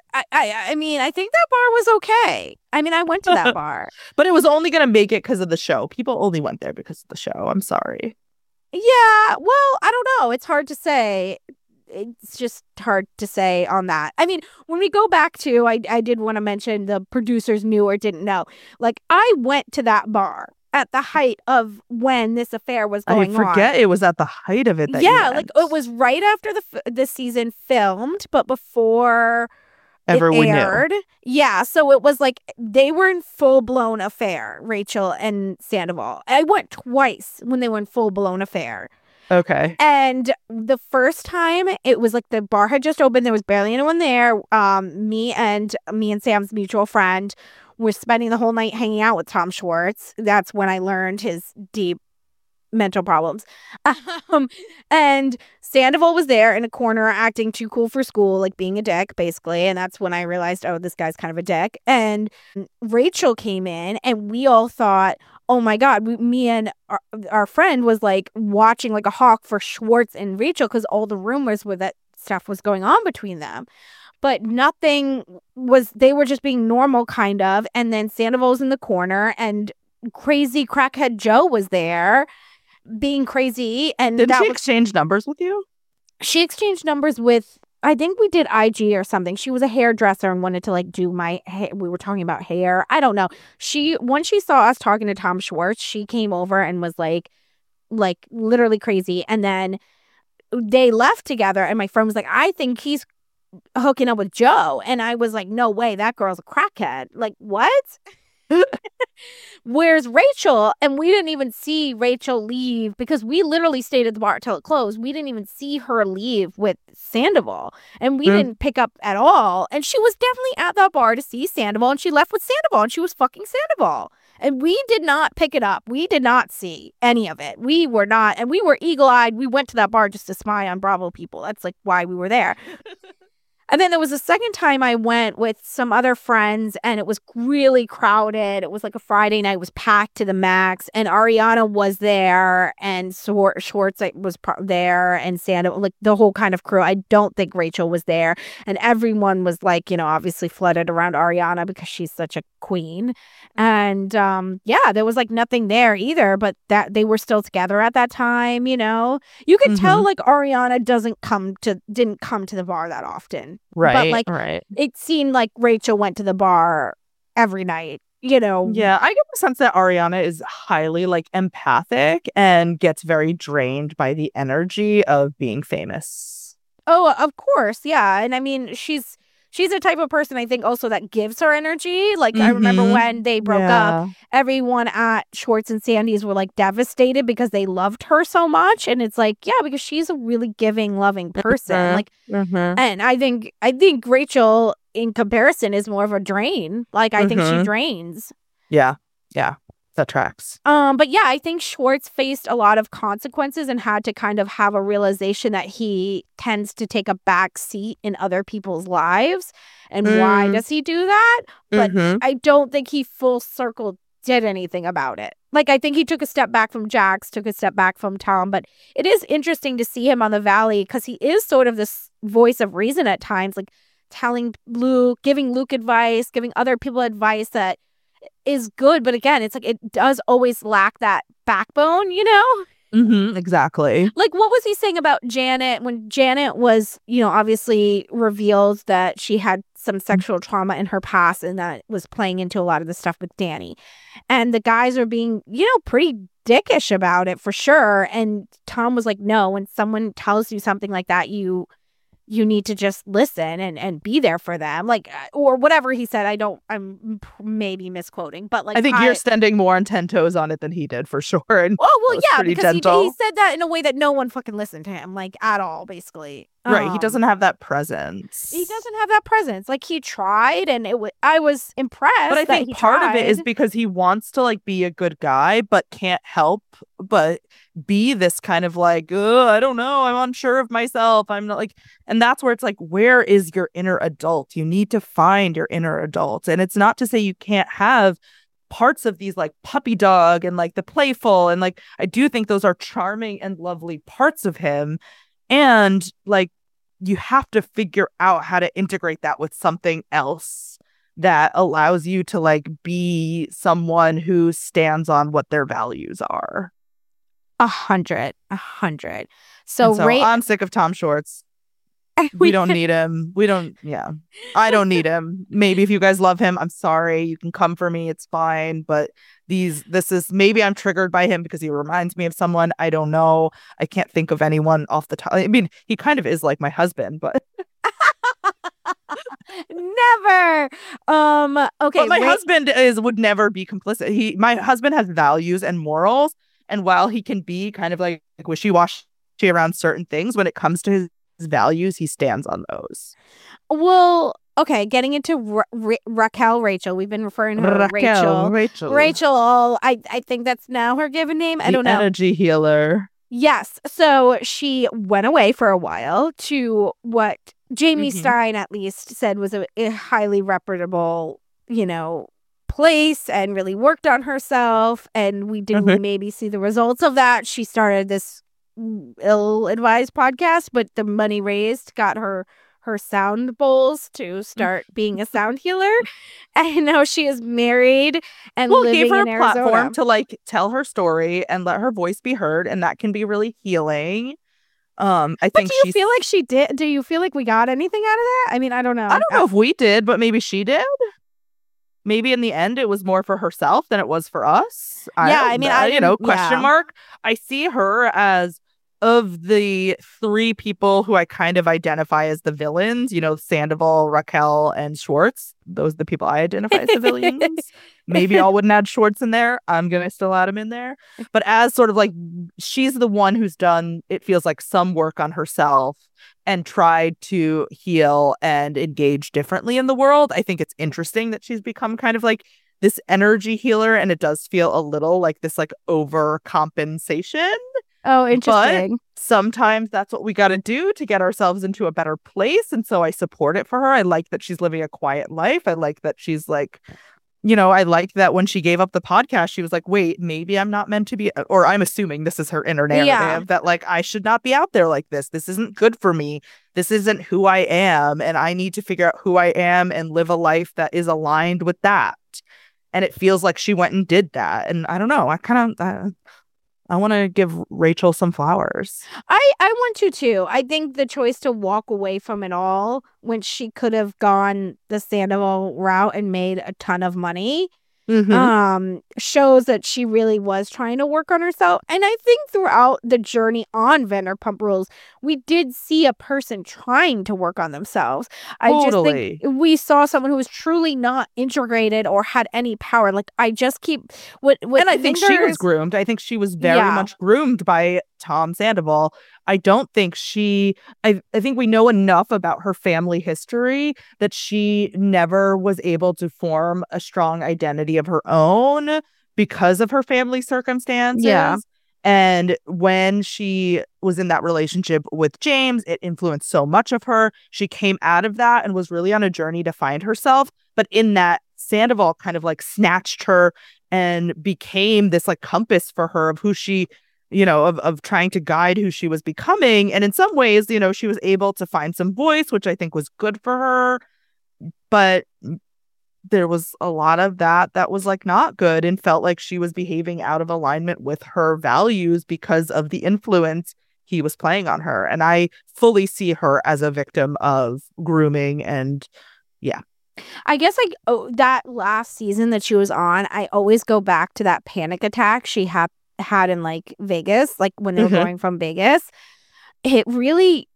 I, I, I mean, I think that bar was okay. I mean, I went to that bar. But it was only going to make it because of the show. People only went there because of the show. I'm sorry. Yeah, well, I don't know. It's hard to say. It's just hard to say on that. I mean, when we go back to, I, I did want to mention the producers knew or didn't know. Like, I went to that bar at the height of when this affair was going on. I forget on. It was at the height of it. That yeah, like it was right after the the season filmed, but before everyone it aired. Knew. Yeah, so it was like they were in full blown affair, Rachel and Sandoval. I went twice when they were in full blown affair. Okay. And the first time, it was like the bar had just opened. There was barely anyone there. Um, me and me and Sam's mutual friend were spending the whole night hanging out with Tom Schwartz. That's when I learned his deep mental problems. Um, and Sandoval was there in a corner acting too cool for school, like being a dick, basically. And that's when I realized, oh, this guy's kind of a dick. And Rachel came in and we all thought, oh my God, we, me and our, our friend was like watching like a hawk for Schwartz and Rachel because all the rumors were that stuff was going on between them. But nothing was, they were just being normal kind of. And then Sandoval was in the corner and crazy crackhead Joe was there being crazy. And did that she was, exchange numbers with you? She exchanged numbers with, I think we did I G or something. She was a hairdresser and wanted to like do my hair. We were talking about hair. I don't know. She, once she saw us talking to Tom Schwartz, she came over and was like, like literally crazy. And then they left together and my friend was like, I think he's hooking up with Joe. And I was like, no way, that girl's a crackhead. Like, what? Where's Rachel? And we didn't even see Rachel leave because we literally stayed at the bar till it closed. We didn't even see her leave with Sandoval and we mm. didn't pick up at all. And she was definitely at that bar to see Sandoval and she left with Sandoval and she was fucking Sandoval. And we did not pick it up. We did not see any of it. We were not. And we were eagle-eyed. We went to that bar just to spy on Bravo people. That's like why we were there. And then there was a second time I went with some other friends and it was really crowded. It was like a Friday night. It was packed to the max. And Ariana was there and Schwartz was there and Sandoval, like the whole kind of crew. I don't think Rachel was there. And everyone was like, you know, obviously flooded around Ariana because she's such a queen. And um, yeah, there was like nothing there either, but that they were still together at that time, you know. You could mm-hmm. tell like Ariana doesn't come to, didn't come to the bar that often. Right, but like right. It seemed like Rachel went to the bar every night, you know. Yeah, I get the sense that Ariana is highly like empathic and gets very drained by the energy of being famous. Oh, of course, yeah. And I mean, she's she's a type of person I think also that gives her energy. Like mm-hmm. I remember when they broke yeah. up, everyone at Schwartz and Sandy's were like devastated because they loved her so much. And it's like, yeah, because she's a really giving, loving person. Mm-hmm. Like, mm-hmm. and I think I think Rachel in comparison is more of a drain. Like I mm-hmm. think she drains. Yeah, yeah. That tracks. Um, but yeah, I think Schwartz faced a lot of consequences and had to kind of have a realization that he tends to take a back seat in other people's lives. And mm. why does he do that? But mm-hmm. I don't think he full circle did anything about it. Like, I think he took a step back from Jax, took a step back from Tom. But it is interesting to see him on the Valley because he is sort of this voice of reason at times, like telling Luke, giving Luke advice, giving other people advice that is good, but again, it's like it does always lack that backbone, you know? Mm-hmm, exactly. Like, what was he saying about Janet when Janet was, you know, obviously revealed that she had some sexual trauma in her past and that was playing into a lot of the stuff with Danny. And the guys are being, you know, pretty dickish about it for sure. And Tom was like, no, when someone tells you something like that, you you need to just listen and, and be there for them. Like, or whatever he said. I don't, I'm maybe misquoting, but like, I think I, you're standing more on ten toes on it than he did for sure. And oh, well, yeah, because he, gentle. he said that in a way that no one fucking listened to him, like at all, basically. Right. Um, he doesn't have that presence. He doesn't have that presence. Like he tried and it w- I was impressed. But I think part tried. of it is because he wants to like be a good guy, but can't help but be this kind of like, oh, I don't know. I'm unsure of myself. I'm not like, and that's where it's like, where is your inner adult? You need to find your inner adult. And it's not to say you can't have parts of these like puppy dog and like the playful. And like, I do think those are charming and lovely parts of him. And like, you have to figure out how to integrate that with something else that allows you to like be someone who stands on what their values are. A hundred, a hundred. So, And so Ra- I'm sick of Tom Schwartz. We don't need him. We don't, yeah. I don't need him. Maybe if you guys love him, I'm sorry. You can come for me. It's fine. But these, this is, maybe I'm triggered by him because he reminds me of someone. I don't know. I can't think of anyone off the top. I mean, he kind of is like my husband, but. Never. Um. Okay. But my Ra- husband is would never be complicit. He, my husband has values and morals. And while he can be kind of like, like wishy-washy around certain things, when it comes to his his values, he stands on those. Well, okay, getting into Ra- Ra- Raquel Rachel. We've been referring to her Raquel, Rachel. Rachel. Rachel, I, I think that's now her given name. I The don't know. energy healer. Yes. So she went away for a while to what Jamie Mhm. Stein at least said was a, a highly reputable, you know, place and really worked on herself. And we didn't Mhm. maybe see the results of that. She started this ill-advised podcast, but the money raised got her her sound bowls to start being a sound healer, and now she is married and Well, living gave her in a Arizona. platform to like tell her story and let her voice be heard, and that can be really healing. Um, I But think do you she's, feel like she did? Do you feel like we got anything out of that? I mean, I don't know. I don't know if we did, but maybe she did. Maybe in the end, it was more for herself than it was for us. I Yeah, don't I mean, know, I you know, didn't- question yeah. mark. I see her as of the three people who I kind of identify as the villains, you know, Sandoval, Raquel, and Schwartz. Those are the people I identify as the villains. Maybe I wouldn't add Schwartz in there. I'm going to still add him in there. But as sort of like, she's the one who's done, it feels like, some work on herself and tried to heal and engage differently in the world. I think it's interesting that she's become kind of like this energy healer, and it does feel a little like this like overcompensation. Oh, interesting. Sometimes that's what we got to do to get ourselves into a better place. And so I support it for her. I like that she's living a quiet life. I like that she's like, you know, I like that when she gave up the podcast, she was like, wait, maybe I'm not meant to be, or I'm assuming this is her inner narrative Yeah. that like, I should not be out there like this. This isn't good for me. This isn't who I am. And I need to figure out who I am and live a life that is aligned with that. And it feels like she went and did that. And I don't know, I kind of, uh, I want to give Rachel some flowers. I, I want to too. I think the choice to walk away from it all when she could have gone the Sandoval route and made a ton of money Mm-hmm. um shows that she really was trying to work on herself. And I think throughout the journey on Vanderpump Rules, we did see a person trying to work on themselves. I Totally. just think we saw someone who was truly not integrated or had any power. Like I just keep what what And I think she was hinders- groomed. I think she was very Yeah. much groomed by Tom Sandoval. I don't think she, I, I think we know enough about her family history that she never was able to form a strong identity of her own because of her family circumstances. Yeah. And when she was in that relationship with James, it influenced so much of her. She came out of that and was really on a journey to find herself. But in that, Sandoval kind of like snatched her and became this like compass for her of who she, you know, of, of trying to guide who she was becoming. And in some ways, you know, she was able to find some voice, which I think was good for her. But there was a lot of that that was like not good and felt like she was behaving out of alignment with her values because of the influence he was playing on her. And I fully see her as a victim of grooming. And yeah. I guess like oh, that last season that she was on, I always go back to that panic attack she had had in like Vegas, like when they were Mhm. going from Vegas. It really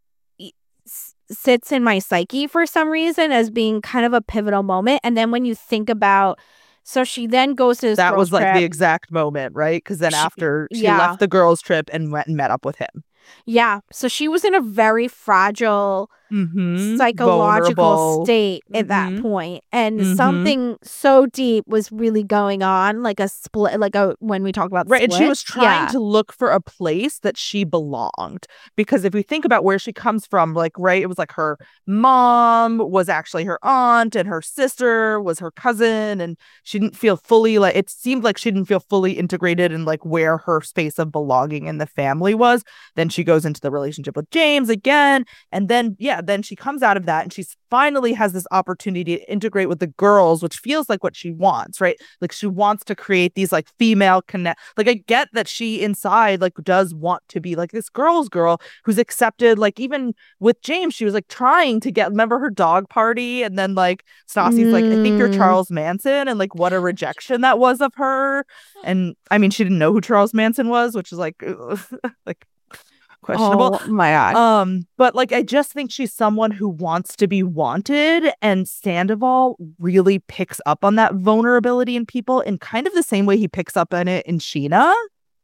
s- sits in my psyche for some reason as being kind of a pivotal moment. And then when you think about, so she then goes to this That girls' was like trip. the exact moment, right? Because then She- after she yeah. left the girls' trip and went and met up with him. Yeah. So she was in a very fragile mm-hmm. psychological Vulnerable. state at Mhm. that point. And Mhm. something so deep was really going on, like a split, like a when we talk about Right, and she split. was trying Yeah. to look for a place that she belonged. Because if we think about where she comes from, like, right, it was like her mom was actually her aunt, and her sister was her cousin, and she didn't feel fully like it seemed like she didn't feel fully integrated in like where her space of belonging in the family was. Then she goes into the relationship with James again, and then yeah, then she comes out of that, and she's finally has this opportunity to integrate with the girls, which feels like what she wants, right? Like she wants to create these like female connect. Like I get that she inside like does want to be like this girl's girl who's accepted. Like even with James, she was like trying to get. Remember her dog party, and then like Stassi's like, I think you're Mm. Charles Manson, and like what a rejection that was of her. And I mean, she didn't know who Charles Manson was, which is like like questionable. Oh my God. Um, but like I just think she's someone who wants to be wanted, and Sandoval really picks up on that vulnerability in people in kind of the same way he picks up on it in Sheena.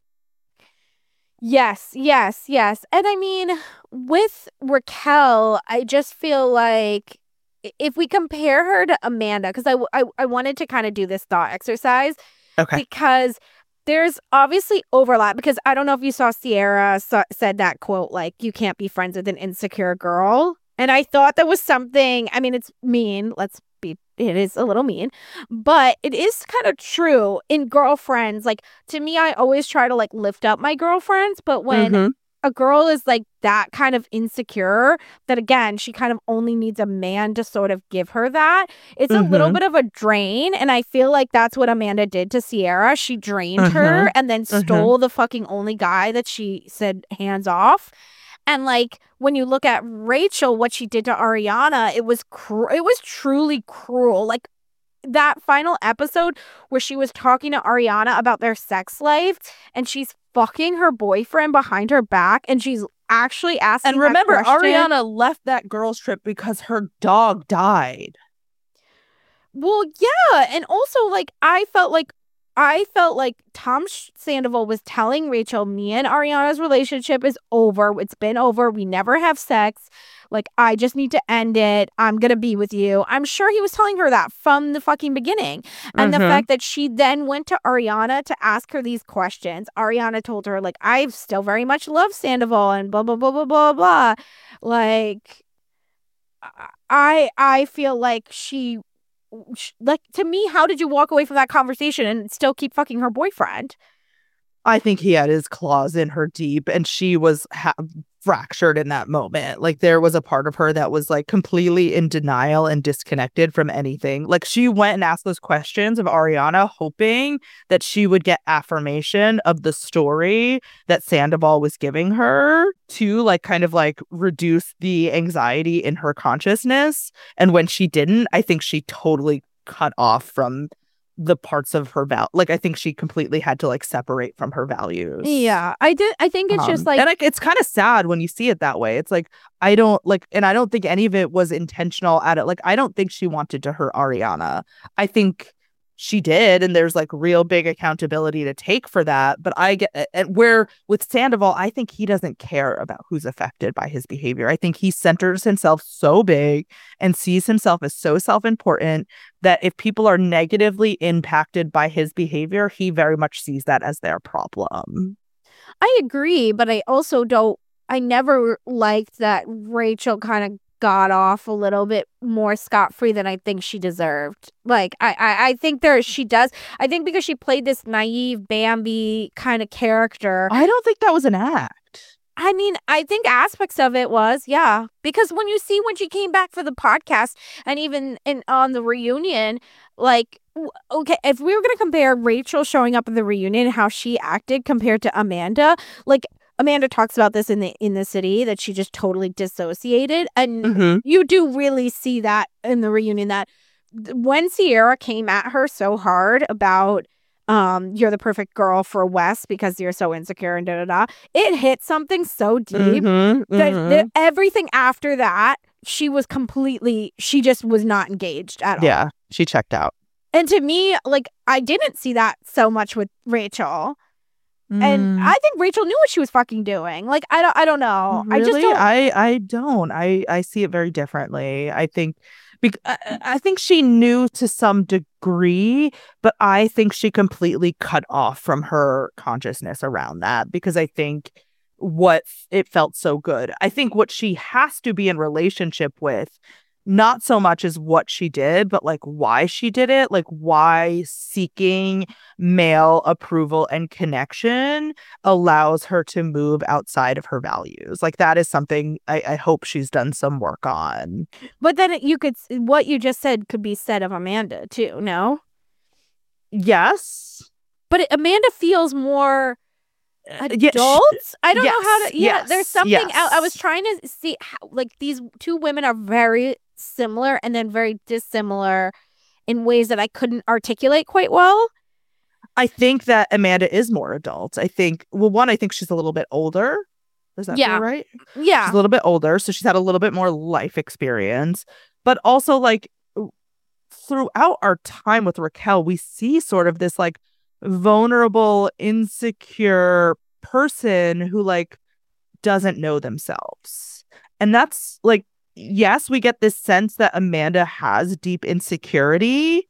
Yes, yes, yes. And I mean, with Raquel, I just feel like i- if we compare her to Amanda, because I, w- I, I wanted to kind of do this thought exercise Okay. because there's obviously overlap. Because I don't know if you saw Sierra sa- said that quote, like, you can't be friends with an insecure girl. And I thought that was something, I mean, it's mean. Let's be, it is a little mean, but it is kind of true in girlfriends. Like, to me, I always try to like lift up my girlfriends. But when Mhm. a girl is like that kind of insecure, that again, she kind of only needs a man to sort of give her that, it's a little Mhm. bit of a drain. And I feel like that's what Amanda did to Sierra. She drained her Mhm. and then Mhm. stole the fucking only guy that she said hands off. And like when you look at Rachel, what she did to Ariana, it was cru- it was truly cruel. Like that final episode where she was talking to Ariana about their sex life, and she's fucking her boyfriend behind her back, and she's actually asking. And that remember, question. Ariana left that girls' trip because her dog died. Well, yeah, and also like I felt like I felt like Tom Sh- Sandoval was telling Rachel, me and Ariana's relationship is over. It's been over. We never have sex. Like, I just need to end it. I'm going to be with you. I'm sure he was telling her that from the fucking beginning. And the Mhm. fact that she then went to Ariana to ask her these questions. Ariana told her, like, I still very much love Sandoval and blah, blah, blah, blah, blah, blah. Like, I I feel like she, like, to me, how did you walk away from that conversation and still keep fucking her boyfriend? I think he had his claws in her deep, and she was ha- fractured in that moment. Like there was a part of her that was like completely in denial and disconnected from anything. Like she went and asked those questions of Ariana, hoping that she would get affirmation of the story that Sandoval was giving her to like kind of like reduce the anxiety in her consciousness. And when she didn't, I think she totally cut off from the parts of her val like I think she completely had to like separate from her values. Yeah, I did. I think it's Um, just like, and like it's kind of sad when you see it that way. It's like I don't like, and I don't think any of it was intentional at it. Like I don't think she wanted to hurt Ariana. I think she did, and there's like real big accountability to take for that. But I get and where with Sandoval, I think he doesn't care about who's affected by his behavior. I think he centers himself so big and sees himself as so self-important that if people are negatively impacted by his behavior, he very much sees that as their problem. I agree, but I also don't, I never liked that Rachel kind of got off a little bit more scot-free than I think she deserved. Like, I, I, I think there, she does, I think because she played this naive Bambi kind of character. I don't think that was an act. I mean, I think aspects of it was, yeah. Because when you see when she came back for the podcast and even in on the reunion, like, w- okay, if we were going to compare Rachel showing up at the reunion and how she acted compared to Amanda, like, Amanda talks about this in the in the city, that she just totally dissociated. And Mhm. you do really see that in the reunion, that th- when Sierra came at her so hard about um you're the perfect girl for Wes because you're so insecure and da da da, it hit something so deep Mhm, that, mhm. that everything after that, she was completely, she just was not engaged at all. Yeah, she checked out. And to me, like, I didn't see that so much with Rachel. And I think Rachel knew what she was fucking doing. Like, I don't, I don't know. Really? I just don't. I, I don't. I, I see it very differently. I think, bec- I, I think she knew to some degree, but I think she completely cut off from her consciousness around that because I think what it felt so good. I think what she has to be in relationship with, not so much as what she did, but like why she did it, like why seeking male approval and connection allows her to move outside of her values. Like that is something I, I hope she's done some work on. But then you could, what you just said could be said of Amanda too, no? Yes. But it, Amanda feels more adult. Yeah, sh- I don't yes, know how to, yeah, yes, there's something yes. out. I was trying to see how, like these two women are very similar and then very dissimilar in ways that I couldn't articulate quite well. I think that Amanda is more adult. I think, well, one, I think she's a little bit older. Is that Yeah. right? Yeah. She's a little bit older, so she's had a little bit more life experience. But also, like, throughout our time with Raquel, we see sort of this, like, vulnerable, insecure person who, like, doesn't know themselves. And that's, like, yes, we get this sense that Amanda has deep insecurity,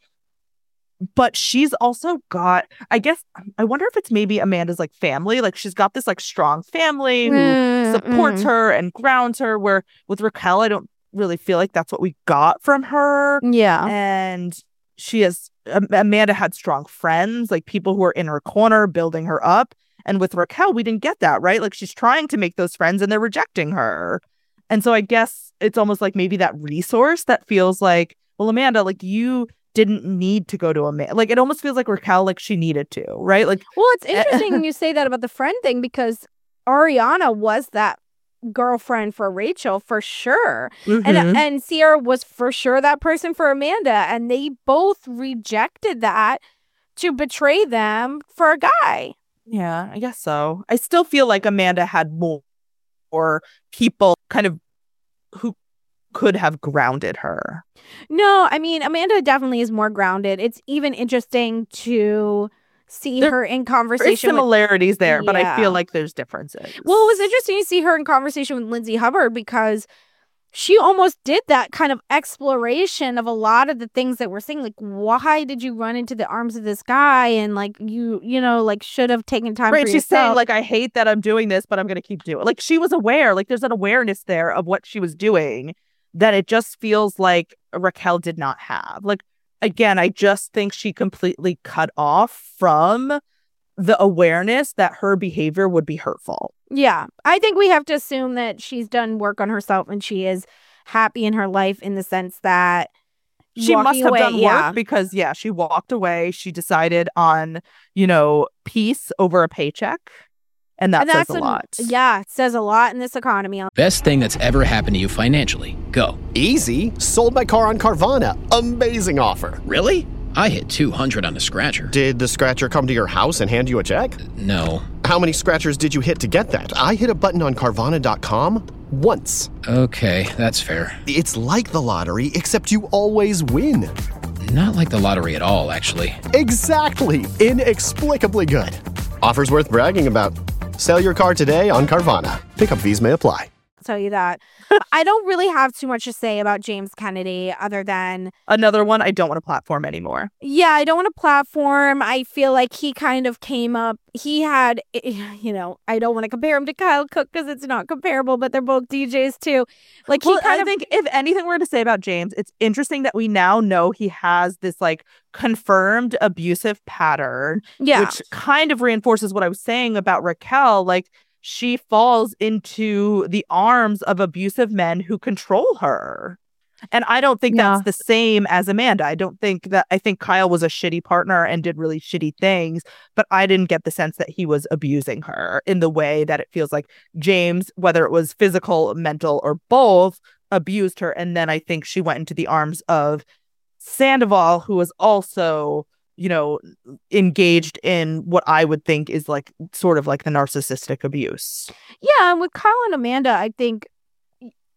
but she's also got, I guess, I wonder if it's maybe Amanda's like family. Like she's got this like strong family who Mm, supports mm. her and grounds her, where with Raquel, I don't really feel like that's what we got from her. Yeah. And she has, um, Amanda had strong friends, like people who were in her corner, building her up. And with Raquel, we didn't get that, right? Like she's trying to make those friends and they're rejecting her. And so I guess it's almost like maybe that resource that feels like, well, Amanda, like you didn't need to go to a man. Like it almost feels like Raquel, like she needed to, right? Like, Well, it's interesting you say that about the friend thing because Ariana was that girlfriend for Rachel for sure. mhm. And and Sierra was for sure that person for Amanda. And they both rejected that to betray them for a guy. yeah, I guess so. I still feel like Amanda had more, more people kind of who could have grounded her. No, I mean, Amanda definitely is more grounded. It's even interesting to see There- her in There's conversation with. similarities there, but I Yeah. feel like there's differences. Well, it was interesting to see her in conversation with Lindsay Hubbard because she almost did that kind of exploration of a lot of the things that we're saying. Like, why did you run into the arms of this guy? And like, you, you know, like should have taken time Right, for she's yourself. saying like, I hate that I'm doing this, but I'm going to keep doing it. Like she was aware, like there's an awareness there of what she was doing that it just feels like Raquel did not have. Like, again, I just think she completely cut off from the awareness that her behavior would be hurtful. Yeah, I think we have to assume that she's done work on herself and she is happy in her life in the sense that She must walking have away, done work yeah. because, yeah, she walked away. She decided on, you know, peace over a paycheck. And that And says that's a an- lot. Yeah, it says a lot in this economy. Best thing that's ever happened to you financially. Go. Easy. Sold my car on Carvana. Amazing offer. Really? I hit two hundred on a scratcher. Did the scratcher come to your house and hand you a check? No. How many scratchers did you hit to get that? I hit a button on Carvana dot com once. Okay, that's fair. It's like the lottery, except you always win. Not like the lottery at all, actually. Exactly. Inexplicably good. Offers worth bragging about. Sell your car today on Carvana. Pickup fees may apply. I'll tell you that. I don't really have too much to say about James Kennedy other than, Another one I don't want to platform anymore. yeah, I don't want to platform. I feel like he kind of came up. He had, you know, I don't want to compare him to Kyle Cook because it's not comparable, but they're both D Js too. Like he Well, kind I of, think if anything we're to say about James, it's interesting that we now know he has this like confirmed abusive pattern, yeah, which kind of reinforces what I was saying about Raquel. Like she falls into the arms of abusive men who control her. And I don't think Yeah. that's the same as Amanda. I don't think that, I think Kyle was a shitty partner and did really shitty things, but I didn't get the sense that he was abusing her in the way that it feels like James, whether it was physical, mental, or both, abused her. And then I think she went into the arms of Sandoval, who was also, you know, engaged in what I would think is like sort of like the narcissistic abuse. yeah. And with Kyle and Amanda, I think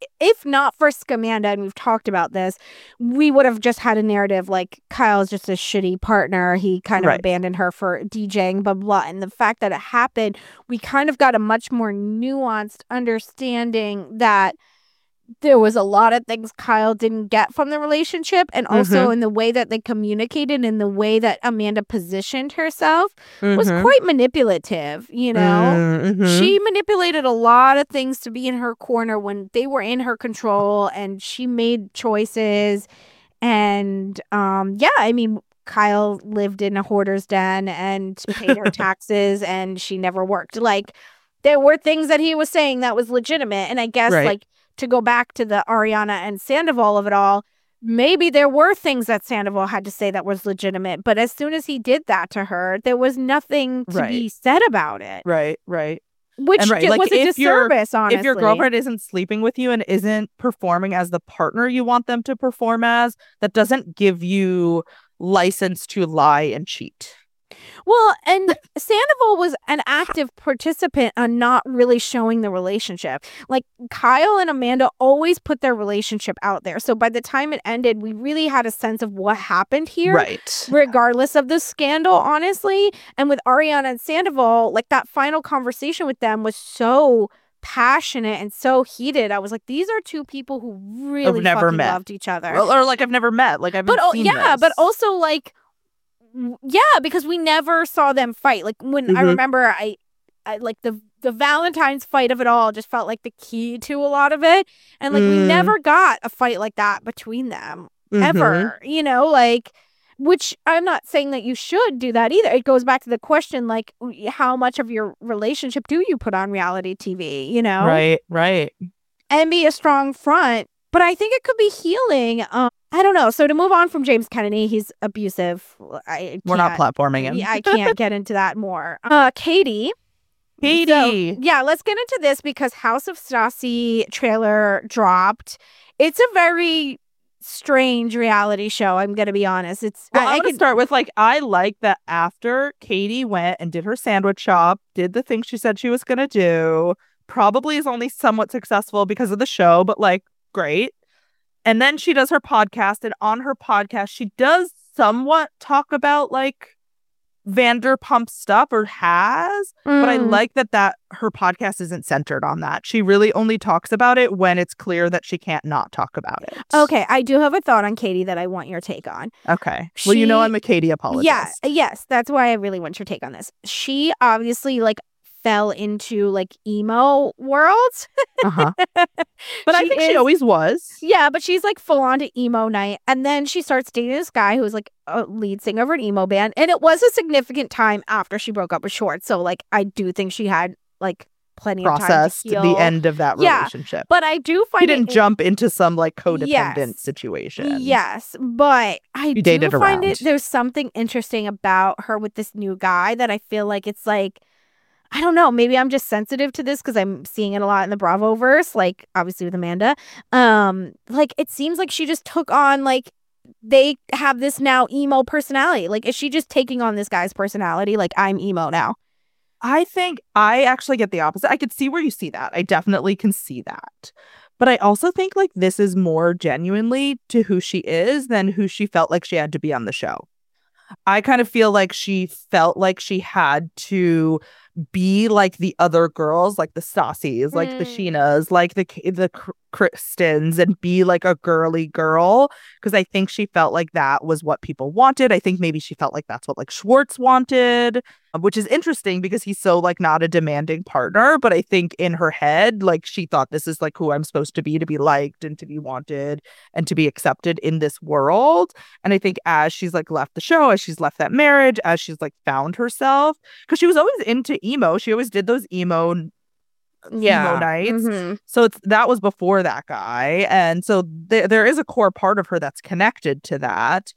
if not for Scamanda, and we've talked about this, we would have just had a narrative like Kyle's just a shitty partner. He kind of Right. abandoned her for DJing, blah, blah, blah. And the fact that it happened, we kind of got a much more nuanced understanding that there was a lot of things Kyle didn't get from the relationship, and also Mhm. in the way that they communicated and the way that Amanda positioned herself was Mhm. quite manipulative, you know? Mhm. She manipulated a lot of things to be in her corner when they were in her control, and she made choices. And um, yeah, I mean, Kyle lived in a hoarder's den and paid her taxes, and she never worked. Like, there were things that he was saying that was legitimate. And I guess, Right. like, to go back to the Ariana and Sandoval of it all, maybe there were things that Sandoval had to say that was legitimate. But as soon as he did that to her, there was nothing to Right. be said about it, Right, right. which And right, di- like, was a if your- disservice, honestly. If your girlfriend isn't sleeping with you and isn't performing as the partner you want them to perform as, that doesn't give you license to lie and cheat. Well, and Sandoval was an active participant on not really showing the relationship. Like, Kyle and Amanda always put their relationship out there. So by the time it ended, we really had a sense of what happened here. Right. Regardless of the scandal, honestly. And with Ariana and Sandoval, like, that final conversation with them was so passionate and so heated. I was like, these are two people who really never fucking met. loved each other. Or, or, like, I've never met. Like, I've But oh, seen yeah, this. but also like, w- yeah, because we never saw them fight. Like, when I Mhm. remember, I, I like the the Valentine's fight of it all just felt like the key to a lot of it, and like we Mm. never got a fight like that between them Mhm. ever. You know, like. Which I'm not saying that you should do that either. It goes back to the question, like, w- how much of your relationship do you put on reality T V, you know? Right, right. And be a strong front. But I think it could be healing. Um, I don't know. So to move on from James Kennedy, he's abusive. I We're not can't- platforming him. Yeah, I can't get into that more. Uh, Katie. Katie. So, yeah, let's get into this because House of Stassi trailer dropped. It's a very strange reality show. I'm gonna be honest. It's Well, I, I, I want to could- start with, like, I like that after Katie went and did her sandwich shop, did the thing she said she was going to do, probably is only somewhat successful because of the show, but, like, great. And then she does her podcast, and on her podcast, she does somewhat talk about, like, Vanderpump stuff, or has, but I Mm. like that that her podcast isn't centered on that. She really only talks about it when it's clear that she can't not talk about it. Okay, I do have a thought on Katie that I want your take on. Okay. Well, you know She- I'm a Katie apologist. Yeah, yes, that's why I really want your take on this. She obviously like fell into like emo world. Uh-huh. But I She think is- she always was. Yeah, but she's like full on to emo night. And then she starts dating this guy who's like a lead singer of an emo band. And it was a significant time after she broke up with Schwartz. So like I do think she had like plenty of time Processed to heal. the end of that Yeah, relationship. But I do find He didn't it jump into some like codependent Yes. situation. Yes, but I You do dated find around. it there's something interesting about her with this new guy that I feel like it's like I don't know, maybe I'm just sensitive to this because I'm seeing it a lot in the Bravo verse, like obviously with Amanda. Um, like it seems like she just took on like they have this now emo personality. Like, is she just taking on this guy's personality? Like, I'm emo now. I think I actually get the opposite. I could see where you see that. I definitely can see that. But I also think like this is more genuinely to who she is than who she felt like she had to be on the show. I kind of feel like she felt like she had to be like the other girls, like the Stassi's, like the Mm. Sheenas, like the the Kr- Kristens, and be like a girly girl. Because I think she felt like that was what people wanted. I think maybe she felt like that's what like Schwartz wanted, which is interesting because he's so like not a demanding partner. But I think in her head, like she thought this is like who I'm supposed to be, to be liked and to be wanted and to be accepted in this world. And I think as she's like left the show, as she's left that marriage, as she's like found herself, because she was always into emo. She always did those emo emo nights. Mhm. So it's that was before that guy. And so there there is a core part of her that's connected to that.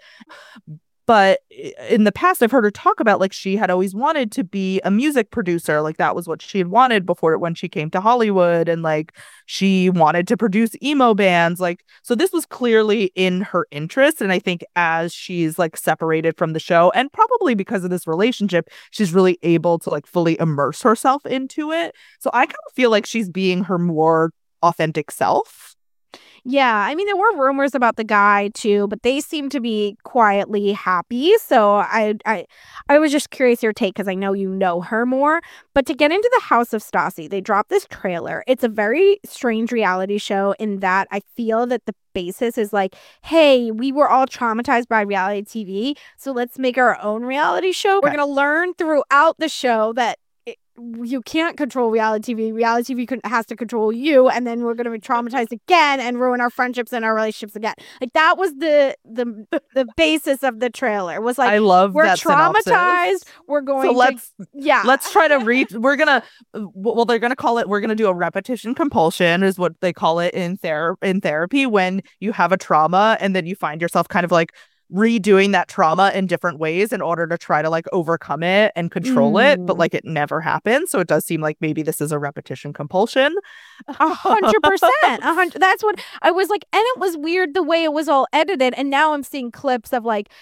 But i- in the past, I've heard her talk about like she had always wanted to be a music producer. Like that was what she had wanted before when she came to Hollywood. And like she wanted to produce emo bands. Like, so this was clearly in her interest. And I think as she's like separated from the show, and probably because of this relationship, she's really able to like fully immerse herself into it. So I kind of feel like she's being her more authentic self. Yeah, I mean, there were rumors about the guy too, but they seem to be quietly happy. So I, I, I was just curious your take because I know you know her more. But to get into the House of Stassi, they dropped this trailer. It's a very strange reality show in that I feel that the basis is like, hey, we were all traumatized by reality T V, so let's make our own reality show. Okay. We're gonna learn throughout the show that you can't control reality T V. Reality T V can, has to control you, and then we're going to be traumatized again and ruin our friendships and our relationships again. Like that was the the the basis of the trailer. Was like, I love we're that traumatized. Synopsis. We're going. So let's to, yeah. Let's try to read. We're gonna. Well, they're gonna call it. We're gonna do a repetition compulsion, is what they call it in ther in therapy when you have a trauma and then you find yourself kind of like redoing that trauma in different ways in order to try to like overcome it and control mm. it, but like it never happens. So it does seem like maybe this is a repetition compulsion. A hundred percent. A hundred. That's what I was like. And it was weird the way it was all edited. And now I'm seeing clips of like,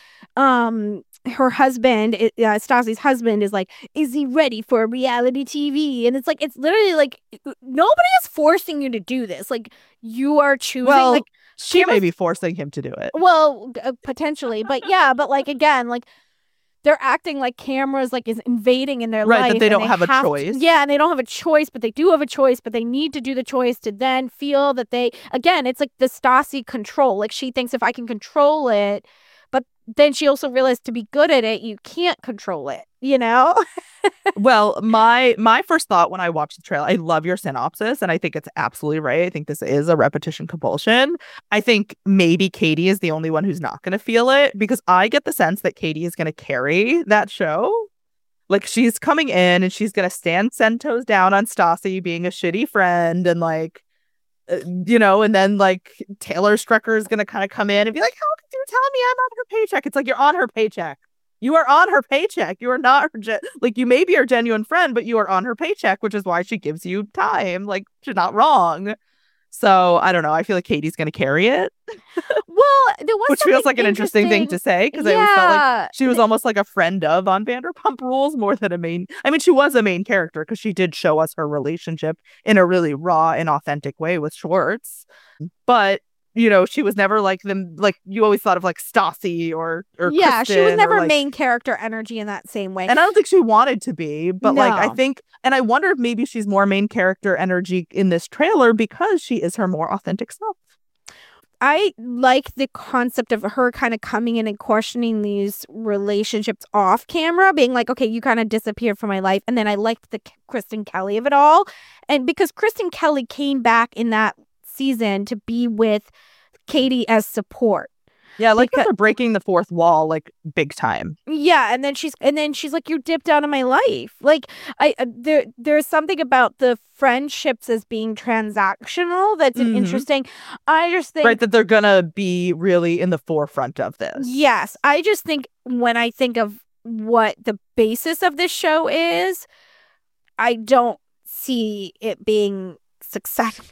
um, her husband, uh, Stassi's husband is like, is he ready for reality T V? And it's like, it's literally like, nobody is forcing you to do this. Like you are choosing. Well, like she cameras- may be forcing him to do it. Well, uh, potentially, but yeah, but like again, like they're acting like cameras like is invading in their right, life. Right, that they don't they have a have choice. To, yeah, and they don't have a choice, but they do have a choice, but they need to do the choice to then feel that they, again, it's like the Stassi control. Like she thinks if I can control it, but then she also realized to be good at it, you can't control it, you know? Well, my my first thought when I watched the trailer, I love your synopsis, and I think it's absolutely right. I think this is a repetition compulsion. I think maybe Katie is the only one who's not going to feel it, because I get the sense that Katie is going to carry that show. Like she's coming in and she's going to stand ten toes down on Stassi being a shitty friend and like, uh, you know, and then like Taylor Strecker is going to kind of come in and be like, how could you tell me I'm on her paycheck? It's like, you're on her paycheck. You are on her paycheck. You are not her, ge- like, you may be her genuine friend, but you are on her paycheck, which is why she gives you time. Like, she's not wrong. So, I don't know. I feel like Katie's going to carry it. Well, there was Which feels like an interesting thing to say, because yeah. I always felt like she was almost like a friend of on Vanderpump Rules more than a main. I mean, she was a main character because she did show us her relationship in a really raw and authentic way with Schwartz. But you know, she was never like them. Like you always thought of like Stassi or or yeah, Kristen, she was never like, main character energy in that same way. And I don't think she wanted to be, but no. like I think, and I wonder if maybe she's more main character energy in this trailer because she is her more authentic self. I like the concept of her kind of coming in and questioning these relationships off camera, being like, okay, you kind of disappeared from my life. And then I liked the Kristen Kelly of it all. And because Kristen Kelly came back in that season to be with Katie as support. Yeah, like because, they're breaking the fourth wall like big time. Yeah, and then she's and then she's like, you dipped out of my life. Like I uh, there there's something about the friendships as being transactional that's mm-hmm. interesting. I just think right that they're gonna be really in the forefront of this. Yes, I just think when I think of what the basis of this show is, I don't see it being successful.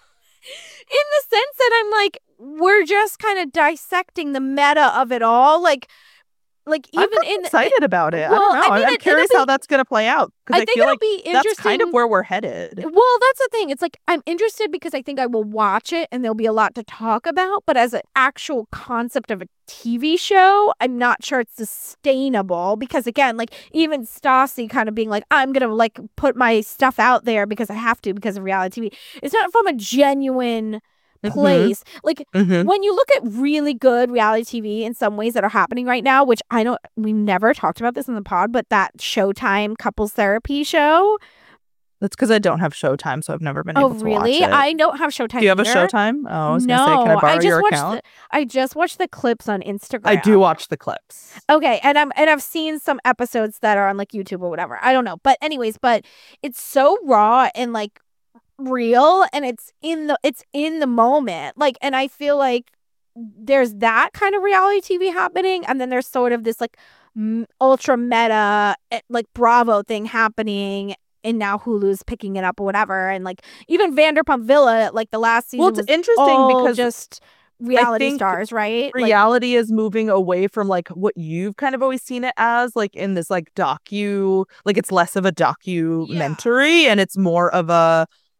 In the sense that I'm like, we're just kind of dissecting the meta of it all. Like, like even I'm in excited about it. Well, I don't know. I mean, I'm it, curious be, how that's going to play out. I, I think feel it'll like be interesting. That's kind of where we're headed. Well, that's the thing. It's like I'm interested because I think I will watch it and there'll be a lot to talk about. But as an actual concept of a T V show, I'm not sure it's sustainable because again, like even Stassi kind of being like, I'm gonna like put my stuff out there because I have to because of reality T V. It's not from a genuine place. Mm-hmm. Like mm-hmm. when you look at really good reality T V in some ways that are happening right now, which I know we never talked about this in the pod, but that Showtime couples therapy show. That's because I don't have Showtime, so I've never been oh, able to really? watch it. I don't have Showtime. Do you have either. a Showtime? Oh, I was no, gonna say, can I borrow I just your watched account? The, I just watched the clips on Instagram. I do watch the clips. Okay, and I'm and I've seen some episodes that are on like YouTube or whatever. I don't know, but anyways, but it's so raw and like real, and it's in the it's in the moment. Like, and I feel like there's that kind of reality T V happening, and then there's sort of this like m- ultra meta like Bravo thing happening. And now Hulu's picking it up or whatever. And like even Vanderpump Villa, like the last season well, it's was interesting because just reality stars, right? Reality like, is moving away from like what you've kind of always seen it as, like in this like docu, like it's less of a documentary yeah. and it's more of a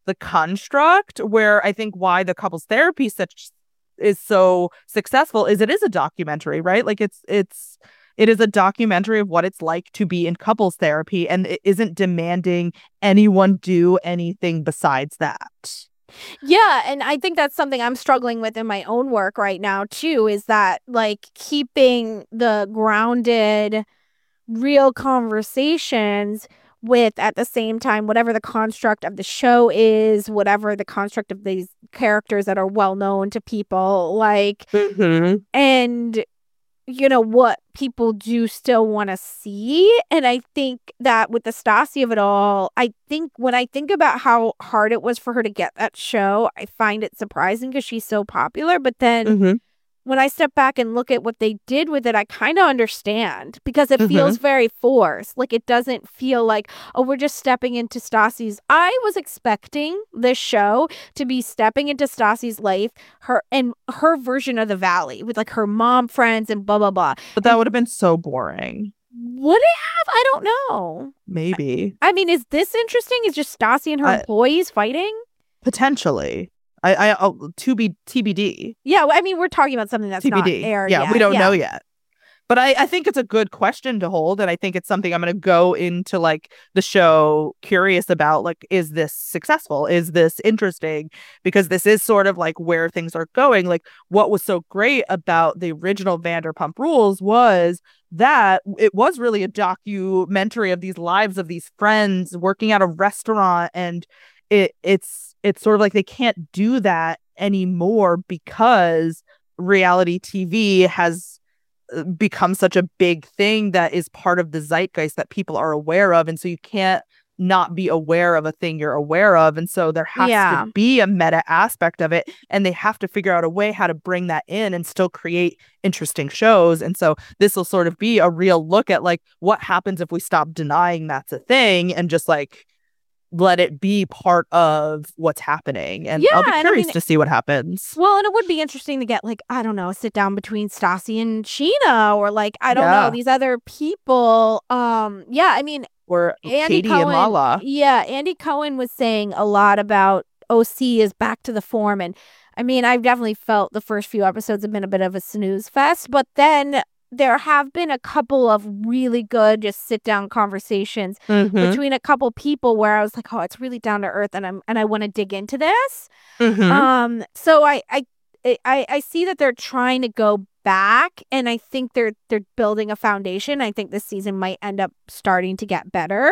the construct, where I think why the couples therapy such is so successful is it is a documentary, right? Like it's it's it is a documentary of what it's like to be in couples therapy, and it isn't demanding anyone do anything besides that. Yeah, and I think that's something I'm struggling with in my own work right now too, is that like keeping the grounded, real conversations with, at the same time, whatever the construct of the show is, whatever the construct of these characters that are well known to people, like, Mm-hmm. and you know what people do still want to see. And I think that with the Stassi of it all, I think when I think about how hard it was for her to get that show, I find it surprising because she's so popular. But then Mm-hmm. when I step back and look at what they did with it, I kind of understand, because it Mhm. feels very forced. Like it doesn't feel like, oh, we're just stepping into Stassi's. I was expecting this show to be stepping into Stassi's life, her and her version of the Valley with like her mom friends and blah, blah, blah. But that would have been so boring. Would it have? I don't know. Maybe. I mean, is this interesting? Is just Stassi and her I- employees fighting? Potentially. I, I, I'll, to be T B D. Yeah, well, I mean, we're talking about something that's T B D. not aired Yeah, yet. we don't Yeah. know yet. But I, I think it's a good question to hold. And I think it's something I'm going to go into like the show curious about. Like, is this successful? Is this interesting? Because this is sort of like where things are going. Like, what was so great about the original Vanderpump Rules was that it was really a documentary of these lives of these friends working at a restaurant. And it it's it's sort of like they can't do that anymore because reality T V has become such a big thing that is part of the zeitgeist that people are aware of. And so you can't not be aware of a thing you're aware of. And so there has Yeah. to be a meta aspect of it. And they have to figure out a way how to bring that in and still create interesting shows. And so this will sort of be a real look at like what happens if we stop denying that's a thing and just like let it be part of what's happening. And I'll be Yeah, and I curious mean- to see what happens. Well, and it would be interesting to get like, I don't know, a sit down between Stassi and Sheena, or like, I don't Yeah. know, these other people. Um, yeah, I mean, Or Andy Katie Cohen, and Lala. Yeah, Andy Cohen was saying a lot about O C is back to the form. And I mean, I've definitely felt the first few episodes have been a bit of a snooze fest, but then there have been a couple of really good just sit down conversations Mhm. between a couple people where I was like, oh, it's really down to earth, and I'm and I want to dig into this. Mhm. Um, so I, I I I see that they're trying to go back, and I think they're they're building a foundation. I think this season might end up starting to get better.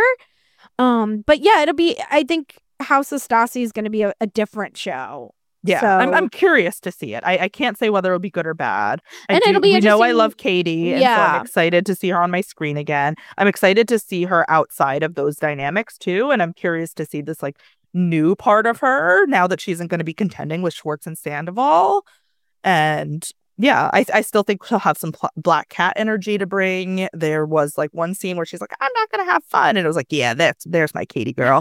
Um, but yeah, it'll be. I think House of Stassi is going to be a, a different show. Yeah, So- I'm I'm curious to see it. I, I can't say whether it'll be good or bad. I And do, it'll be we know I interesting- love Katie, and so Yeah. I'm excited to see her on my screen again. I'm excited to see her outside of those dynamics too, and I'm curious to see this like new part of her now that she isn't going to be contending with Schwartz and Sandoval. And yeah, I I still think she'll have some pl- Black Cat energy to bring. There was like one scene where she's like, "I'm not going to have fun," and it was like, "Yeah, that's there's my Katie girl."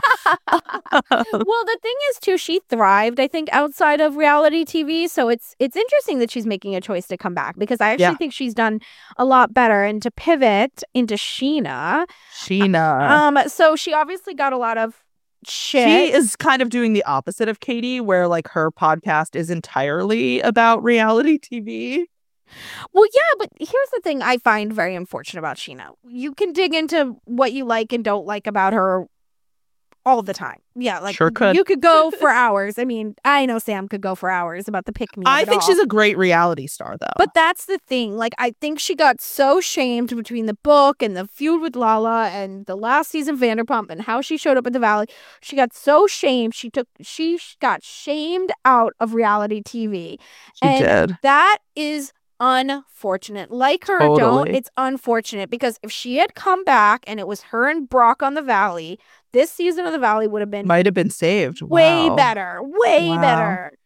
Well, the thing is too, she thrived, I think, outside of reality T V. So it's it's interesting that she's making a choice to come back, because I actually Yeah. think she's done a lot better. And to pivot into Sheena, Sheena. um, so she obviously got a lot of shit. She is kind of doing the opposite of Katie, where like her podcast is entirely about reality T V. Well, yeah, but here's the thing I find very unfortunate about Sheena. You can dig into what you like and don't like about her all the time. Yeah, like Sure could. you could go for hours. I mean, I know Sam could go for hours about the pick me. I think she's a great reality star, though. But that's the thing. Like, I think she got so shamed between the book and the feud with Lala and the last season Vanderpump and how she showed up in the Valley. She got so shamed. She took. She got shamed out of reality T V. she and did. That is unfortunate. Like her or don't, Totally. it's unfortunate, because if she had come back and it was her and Brock on the Valley, this season of the Valley would have been Might have been saved. way Wow. better, way Wow. better.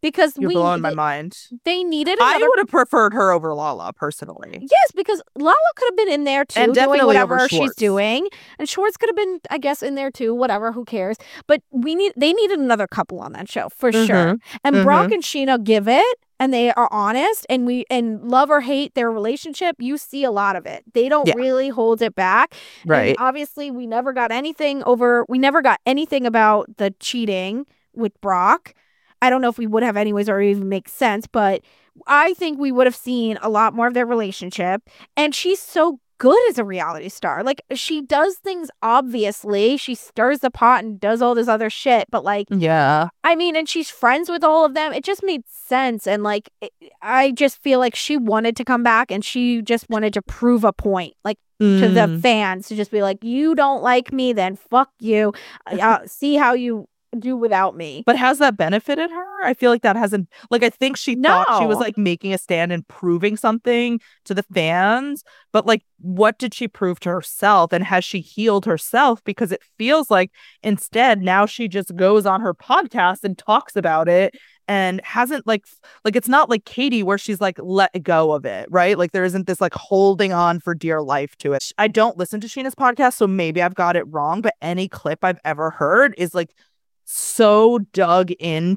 because You're we blowing my they, mind. they needed I another. would have preferred her over Lala personally. Yes, because Lala could have been in there too, And doing definitely over whatever she's Schwartz. doing, and Schwartz could have been, I guess, in there too. Whatever, who cares? But we need they needed another couple on that show for Mhm. sure. And Mhm. Brock and Sheena give it, and they are honest, and we and love or hate their relationship. You see a lot of it. They don't Yeah. really hold it back. Right. And obviously, we never got anything over. We never got anything about the cheating with Brock. I don't know if we would have anyways or even make sense, but I think we would have seen a lot more of their relationship. And she's so good as a reality star. Like, she does things obviously. She stirs the pot and does all this other shit. But, like, Yeah. I mean, and she's friends with all of them. It just made sense. And, like, it, I just feel like she wanted to come back and she just wanted to prove a point, like, to the Mm. fans, to just be like, you don't like me, then fuck you. Uh, see how you do without me. But has that benefited her? I feel like that hasn't. Like, I think she thought she was No. like making a stand and proving something to the fans. But like, what did she prove to herself? And has she healed herself? Because it feels like instead now she just goes on her podcast and talks about it and hasn't like f- like it's not like Katie where she's like let go of it, right? Like there isn't this like holding on for dear life to it. I don't listen to Sheena's podcast, so maybe I've got it wrong, but any clip I've ever heard is like so dug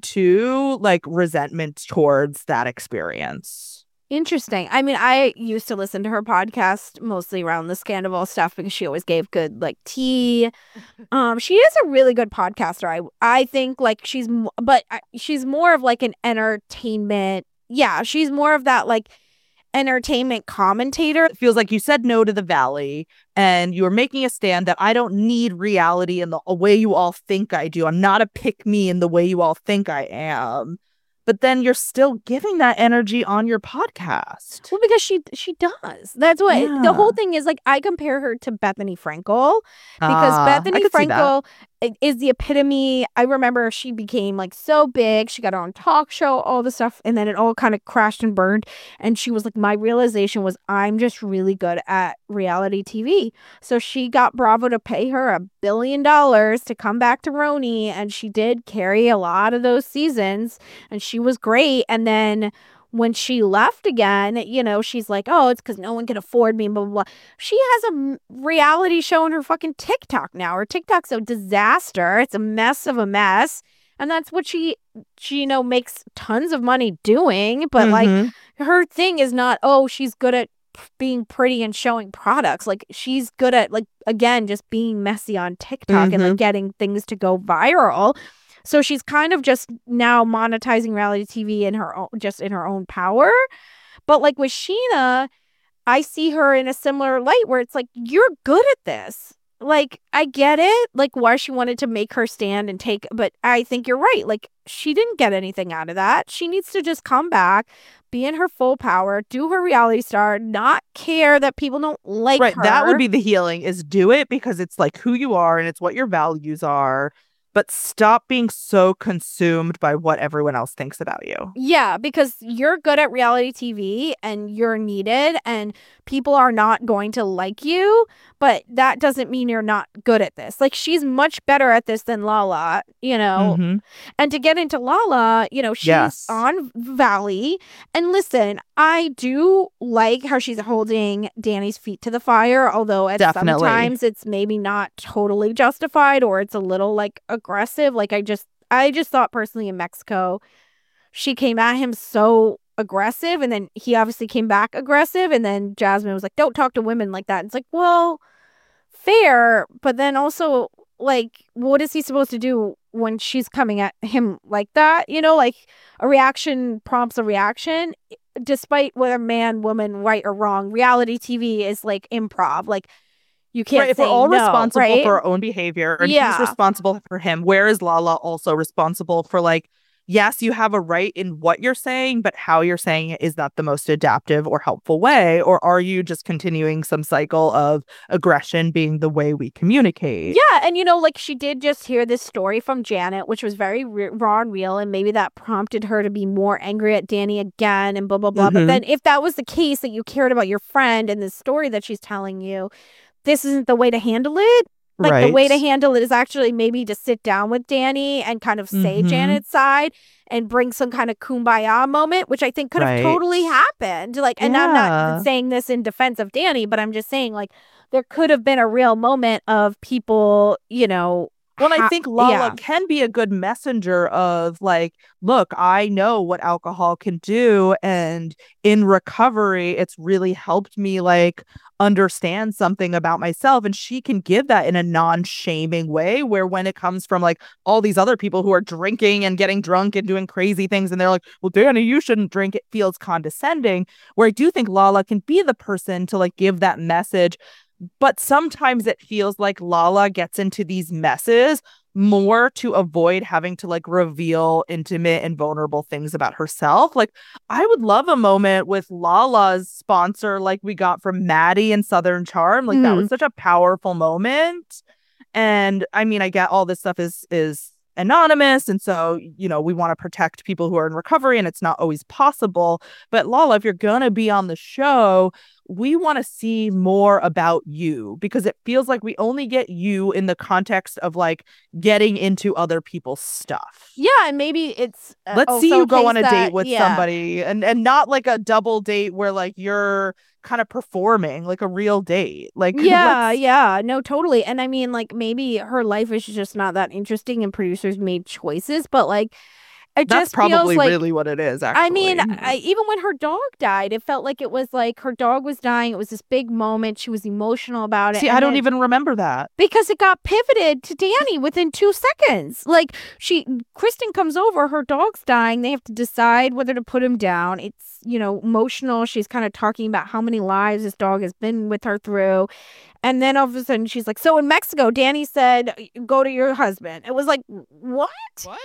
into like resentment towards that experience. Interesting. I mean, I used to listen to her podcast mostly around the Scandal stuff because she always gave good like tea. Um, she is a really good podcaster. I I think like she's, m- but I- she's more of like an entertainment. Yeah, she's more of that like entertainment commentator. It feels like you said no to the Valley and you're making a stand that I don't need reality in the way you all think I do. I'm not a pick me in the way you all think I am. But then you're still giving that energy on your podcast. Well, because she she does. That's what Yeah. the whole thing is. Like, I compare her to Bethany Frankel because Ah, I Bethany could see that. Frankel i- is the epitome. I remember she became like so big. She got her own talk show, all the stuff, and then it all kind of crashed and burned. And she was like, my realization was I'm just really good at reality T V. So she got Bravo to pay her a billion dollars to come back to Roni, and she did carry a lot of those seasons, and she was great. And then when she left again, you know, she's like, oh, it's because no one can afford me, blah, blah, blah. She has a m- reality show on her fucking TikTok now. Her TikTok's a disaster. It's a mess of a mess. And that's what she, she, you know, makes tons of money doing. But like, Mhm. her thing is not, oh, she's good at p- being pretty and showing products. Like, she's good at, like, again, just being messy on TikTok and like getting things to go viral. So she's kind of just now monetizing reality T V in her own, just in her own power. But like with Sheena, I see her in a similar light where it's like, you're good at this. Like, I get it, like why she wanted to make her stand and take, but I think you're right. Like, she didn't get anything out of that. She needs to just come back, be in her full power, do her reality star, not care that people don't like Right. her. That would be the healing is do it because it's like who you are and it's what your values are. But stop being so consumed by what everyone else thinks about you. Yeah, because you're good at reality T V and you're needed and people are not going to like you, but that doesn't mean you're not good at this. Like, she's much better at this than Lala, you know. Mhm. And to get into Lala, you know, she's Yes. on Valley. And listen, I do like how she's holding Danny's feet to the fire, although at Definitely. sometimes it's maybe not totally justified or it's a little like aggressive. Like, I just I just thought personally in Mexico, she came at him so aggressive and then he obviously came back aggressive and then Jasmine was like, don't talk to women like that. It's like, well, fair, but then also like, what is he supposed to do when she's coming at him like that? You know, like a reaction prompts a reaction. Despite whether man, woman, right or wrong, reality T V is like improv. Like, you can't Right, if say we're all no, responsible right? for our own behavior and Yeah. he's responsible for him, where is Lala also responsible for like, yes, you have a right in what you're saying, but how you're saying it is not the most adaptive or helpful way? Or are you just continuing some cycle of aggression being the way we communicate? Yeah, and you know, like she did just hear this story from Janet, which was very re- raw and real, and maybe that prompted her to be more angry at Danny again and blah, blah, blah. But Mhm. then if that was the case, that you cared about your friend and the story that she's telling you, this isn't the way to handle it, Like right. the way to handle it is actually maybe to sit down with Danny and kind of say Mhm. Janet's side and bring some kind of kumbaya moment, which I think could have Right. totally happened. Like, and I'm not Yeah. saying this in defense of Danny, but I'm just saying like there could have been a real moment of people, you know. Well, I ha- think Lala yeah. can be a good messenger of like, look, I know what alcohol can do. And in recovery, it's really helped me like understand something about myself. And she can give that in a non-shaming way, where when it comes from like all these other people who are drinking and getting drunk and doing crazy things, and they're like, well, Danny, you shouldn't drink, it feels condescending. Where I do think Lala can be the person to like give that message. But sometimes it feels like Lala gets into these messes more to avoid having to like reveal intimate and vulnerable things about herself. Like, I would love a moment with Lala's sponsor, like we got from Maddie in Southern Charm. Like, that was such a powerful moment. And I mean, I get all this stuff is is anonymous, and so, you know, we want to protect people who are in recovery, and it's not always possible. But Lala, if you're gonna be on the show, we want to see more about you, because it feels like we only get you in the context of like getting into other people's stuff. Yeah, and maybe it's uh, Let's see also you go case on a that- date with yeah. somebody, and and not like a double date where like you're kind of performing, like a real date. Like, Yeah, let's- yeah, no, totally. And I mean, like, maybe her life is just not that interesting and producers made choices, but like, it that's just probably feels like, really what it is, actually. I mean, I, even when her dog died, it felt like it was like her dog was dying. It was this big moment. She was emotional about it. See, and I don't then- even remember that. because it got pivoted to Danny within two seconds. Like she, Kristen comes over, her dog's dying. They have to decide whether to put him down. It's, you know, emotional. She's kind of talking about how many lives this dog has been with her through. And then all of a sudden she's like, so in Mexico, Danny said, go to your husband. It was like, what? What?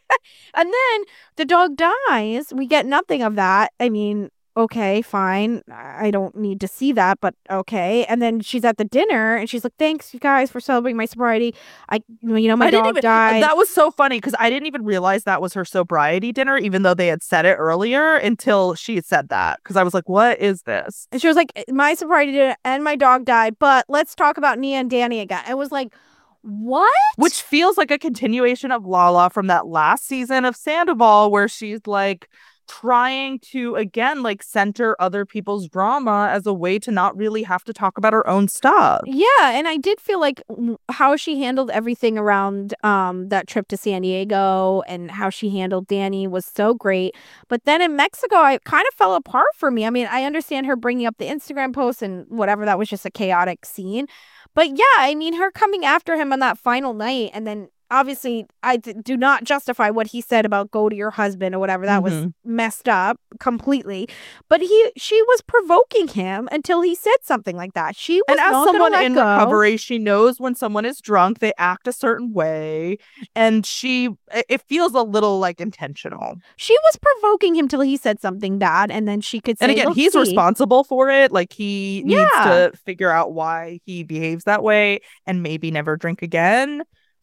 And then the dog dies. We get nothing of that. I mean, okay, fine. I don't need to see that, but okay. And then she's at the dinner and she's like, thanks, you guys, for celebrating my sobriety. I, you know, my I didn't dog even, died. That was so funny because I didn't even realize that was her sobriety dinner, even though they had said it earlier, until she had said that. Because I was like, what is this? And she was like, my sobriety dinner and my dog died, but let's talk about Nia and Danny again. It was like, what? Which feels like a continuation of Lala from that last season of Sandoval, where she's like trying to, again, like center other people's drama as a way to not really have to talk about her own stuff. Yeah, and I did feel like w- how she handled everything around um that trip to San Diego and how she handled Danny was so great. But then in Mexico, I kind of fell apart for me. I mean, I understand her bringing up the Instagram post and whatever. That was just a chaotic scene. But yeah, I mean, her coming after him on that final night, and then obviously I d- do not justify what he said about go to your husband or whatever. That was Mhm. messed up completely. But he, she was provoking him until he said something like that. She was And as not gonna someone let in go. recovery, she knows when someone is drunk, they act a certain way. And she, it it feels a little like intentional. She was provoking him till he said something bad, and then she could say, And again, "Look, he's see." responsible for it. Like, he needs Yeah. to figure out why he behaves that way and maybe never drink again.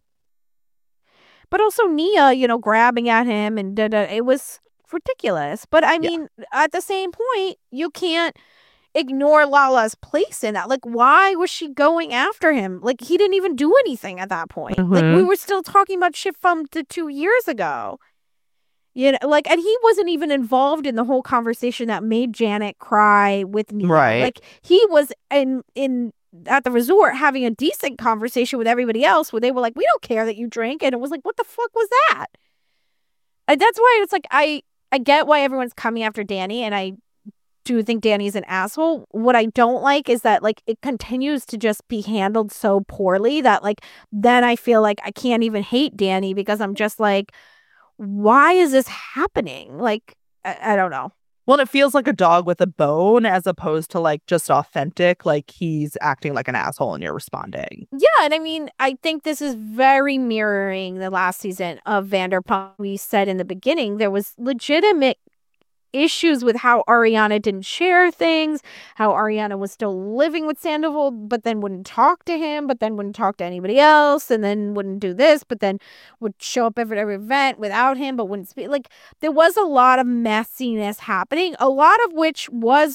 But also Nia, you know, grabbing at him and da, da, it was ridiculous. But I mean, at the same point, you can't ignore Lala's place in that. Like, why was she going after him? Like, he didn't even do anything at that point. Like, we Mhm. were still talking about shit from the two years ago. You know, like, and he wasn't even involved in the whole conversation that made Janet cry with Nia. Right. Like, he was in in at the resort having a decent conversation with everybody else where they were like, we don't care that you drink. And it was like, what the fuck was that? And that's why it's like, I, I get why everyone's coming after Danny. And I do think Danny's an asshole. What I don't like is that like it continues to just be handled so poorly that like, then I feel like I can't even hate Danny because I'm just like, why is this happening? Like, I, I don't know. Well, it feels like a dog with a bone as opposed to like just authentic, like he's acting like an asshole and you're responding. Yeah, and I mean, I think this is very mirroring the last season of Vanderpump. We said in the beginning there was legitimate issues with how Ariana didn't share things, how Ariana was still living with Sandoval, but then wouldn't talk to him, but then wouldn't talk to anybody else, and then wouldn't do this, but then would show up every, every event without him, but wouldn't speak. Like, there was a lot of messiness happening, a lot of which was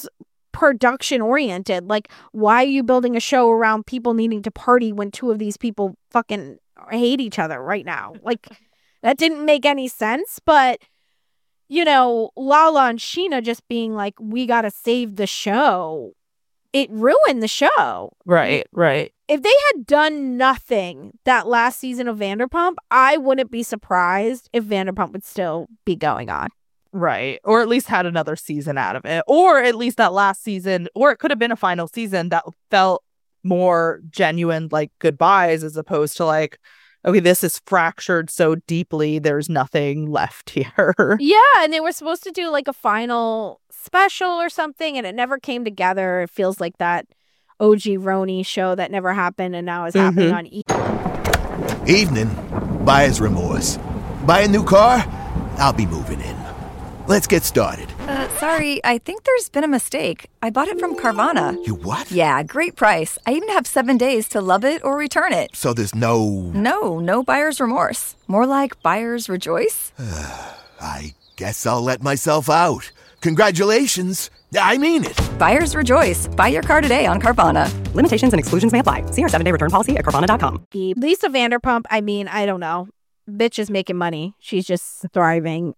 production oriented. Like, why are you building a show around people needing to party when two of these people fucking hate each other right now? Like, that didn't make any sense. But, you know, Lala and Sheena just being like, we got to save the show. It ruined the show. Right, right. If they had done nothing that last season of Vanderpump, I wouldn't be surprised if Vanderpump would still be going on. Right. Or at least had another season out of it. Or at least that last season, or it could have been a final season that felt more genuine, like goodbyes, as opposed to like, okay, this is fractured so deeply, there's nothing left here. Yeah, and they were supposed to do like a final special or something, and it never came together. It feels like that O G Roni show that never happened and now is Mm-hmm. happening on E! Evening. Buyer's remorse. Buy a new car? I'll be moving in. Let's get started. Uh, sorry, I think there's been a mistake. I bought it from Carvana. You what? Yeah, great price. I even have seven days to love it or return it. So there's no... No, no buyer's remorse. More like buyer's rejoice. I guess I'll let myself out. Congratulations. I mean it. Buyer's rejoice. Buy your car today on Carvana. Limitations and exclusions may apply. See our seven-day return policy at Carvana dot com. Lisa Vanderpump, I mean, I don't know. Bitch is making money. She's just thriving.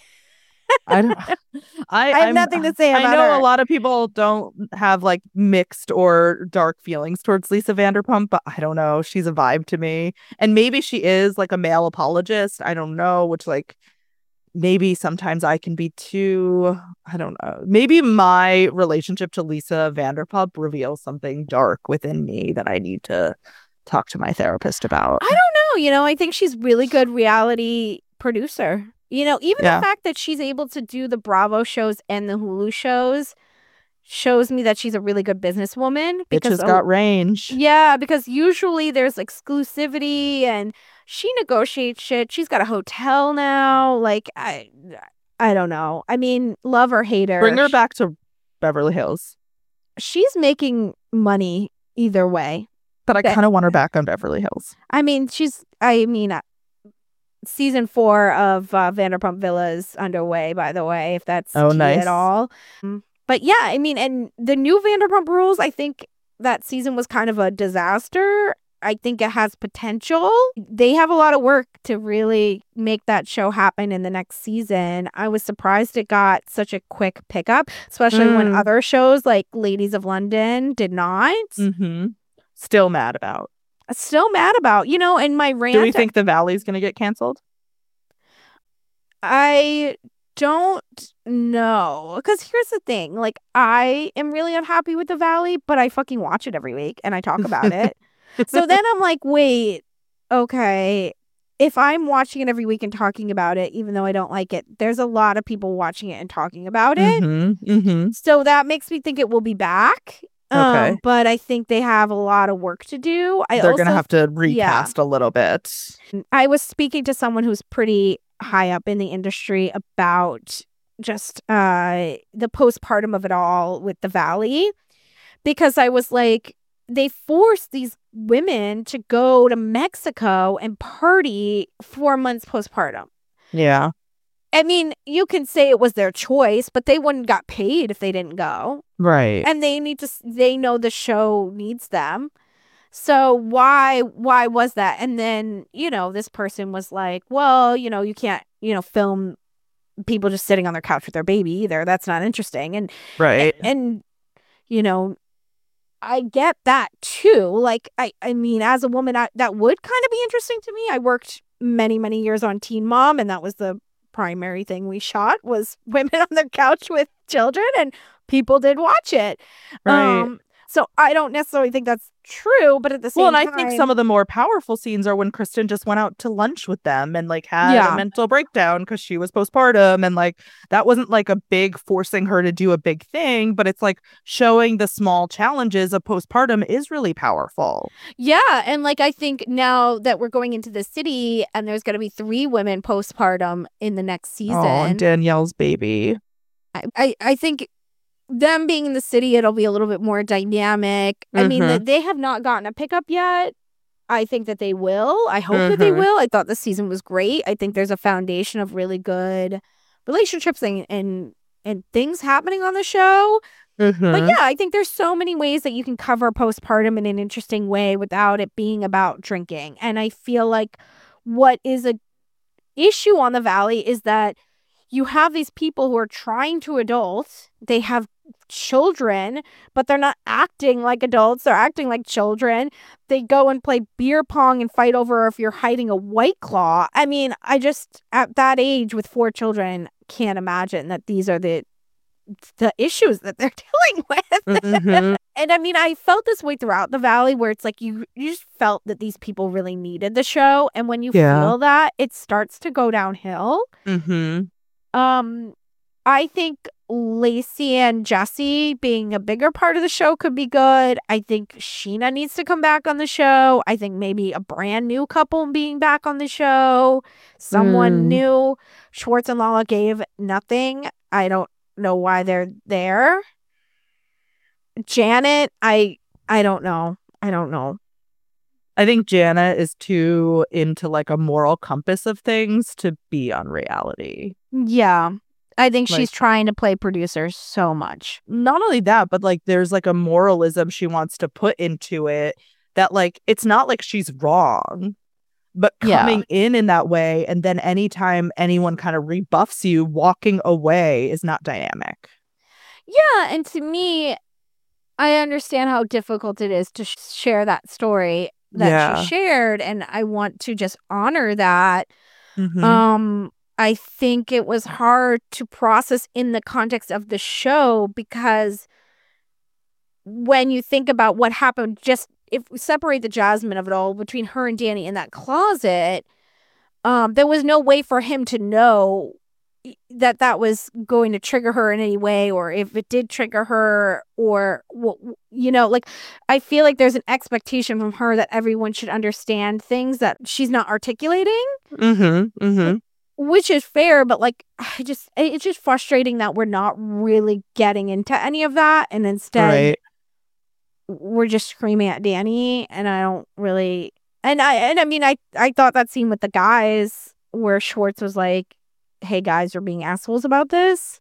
I don't. I, I have I'm- nothing to say about I know her. a lot of people don't have like mixed or dark feelings towards Lisa Vanderpump, but I don't know. She's a vibe to me, and maybe she is like a male apologist. I don't know, which like maybe sometimes I can be too. I don't know. Maybe my relationship to Lisa Vanderpump reveals something dark within me that I need to talk to my therapist about. I don't know. You know, I think she's really good reality producer. You know, even Yeah. the fact that she's able to do the Bravo shows and the Hulu shows shows me that she's a really good businesswoman. Bitch has a- got range. Yeah, because usually there's exclusivity and she negotiates shit. She's got a hotel now. Like, I I don't know. I mean, love or hate her. Bring her back to Beverly Hills. She's making money either way. But I That- kind of want her back on Beverly Hills. I mean, she's, I mean, uh, season four of uh, Vanderpump Villa is underway, by the way, if that's Oh, tea nice. at all. But yeah, I mean, and the new Vanderpump Rules, I think that season was kind of a disaster. I think it has potential. They have a lot of work to really make that show happen in the next season. I was surprised it got such a quick pickup, especially when Mm. other shows like Ladies of London did not. Mm-hmm. Still mad about. Still mad about, you know, and my rant. Do we think the Valley's going to get canceled? I don't know. Because here's the thing. Like, I am really unhappy with the Valley, but I fucking watch it every week and I talk about it. So then I'm like, wait, okay. If I'm watching it every week and talking about it, even though I don't like it, there's a lot of people watching it and talking about it. Mm-hmm. Mm-hmm. So that makes me think it will be back. Um, Okay. but I think they have a lot of work to do. I They're also going to have to recast a little bit. I was speaking to someone who's pretty high up in the industry about just uh, the postpartum of it all with the Valley, because I was like, they forced these women to go to Mexico and party four months postpartum. Yeah. I mean, you can say it was their choice, but they wouldn't got paid if they didn't go. Right. And they need to, they know the show needs them. So why, why was that? And then, you know, this person was like, well, you know, you can't, you know, film people just sitting on their couch with their baby either. That's not interesting. And, Right. and, and you know, I get that too. Like, I, I mean, as a woman, I, that would kind of be interesting to me. I worked many, many years on Teen Mom, and that was the primary thing we shot was women on their couch with children, and people did watch it. Right. Um, so I don't necessarily think that's true, but at the same Well, and time, I think some of the more powerful scenes are when Kristen just went out to lunch with them and like had Yeah. a mental breakdown because she was postpartum, and like that wasn't like a big forcing her to do a big thing, but it's like showing the small challenges of postpartum is really powerful. yeah, and like I think now that we're going into the city, and there's going to be three women postpartum in the next season. Oh, and Danielle's baby. I, I, I think them being in the city, it'll be a little bit more dynamic. I mean, Mhm. that they have not gotten a pickup yet. I think that they will. I hope that they Mhm. will. I thought the season was great. I think there's a foundation of really good relationships and, and and things happening on the show. Mm-hmm. But yeah, I think there's so many ways that you can cover postpartum in an interesting way without it being about drinking. And I feel like what is a issue on The Valley is that you have these people who are trying to adult. They have children, but they're not acting like adults. They're acting like children. They go and play beer pong and fight over if you're hiding a White Claw. I mean, I just, at that age with four children, can't imagine that these are the the issues that they're dealing with. Mm-hmm. And I mean, I felt this way throughout The Valley, where it's like you, you just felt that these people really needed the show. And when you Yeah. feel that, it starts to go downhill. Mm-hmm. Um, I think Lacey and Jesse being a bigger part of the show could be good. I think Sheena needs to come back on the show. I think maybe a brand new couple being back on the show. Someone Mm. new. Schwartz and Lala gave nothing. I don't know why they're there. Janet, I I don't know. I don't know. I think Jana is too into like a moral compass of things to be on reality. Yeah. I think Like- she's trying to play producer so much. Not only that, but like there's like a moralism she wants to put into it that like it's not like she's wrong, but Yeah. coming in in that way, and then anytime anyone kind of rebuffs you, walking away is not dynamic. Yeah, and to me, I understand how difficult it is to sh- share that story that Yeah. she shared, and I want to just honor that. Mhm. Um, I think it was hard to process in the context of the show, because when you think about what happened, just if we separate the Jasmine of it all between her and Danny in that closet, um, there was no way for him to know that that was going to trigger her in any way, or if it did trigger her, or wh- you know, like I feel like there's an expectation from her that everyone should understand things that she's not articulating, Mm-hmm. Mm-hmm. which is fair, but like I just it's just frustrating that we're not really getting into any of that, and instead Right. we're just screaming at Danny, and I don't really and I and I mean I I thought that scene with the guys where Schwartz was like, "Hey guys, you're being assholes about this,"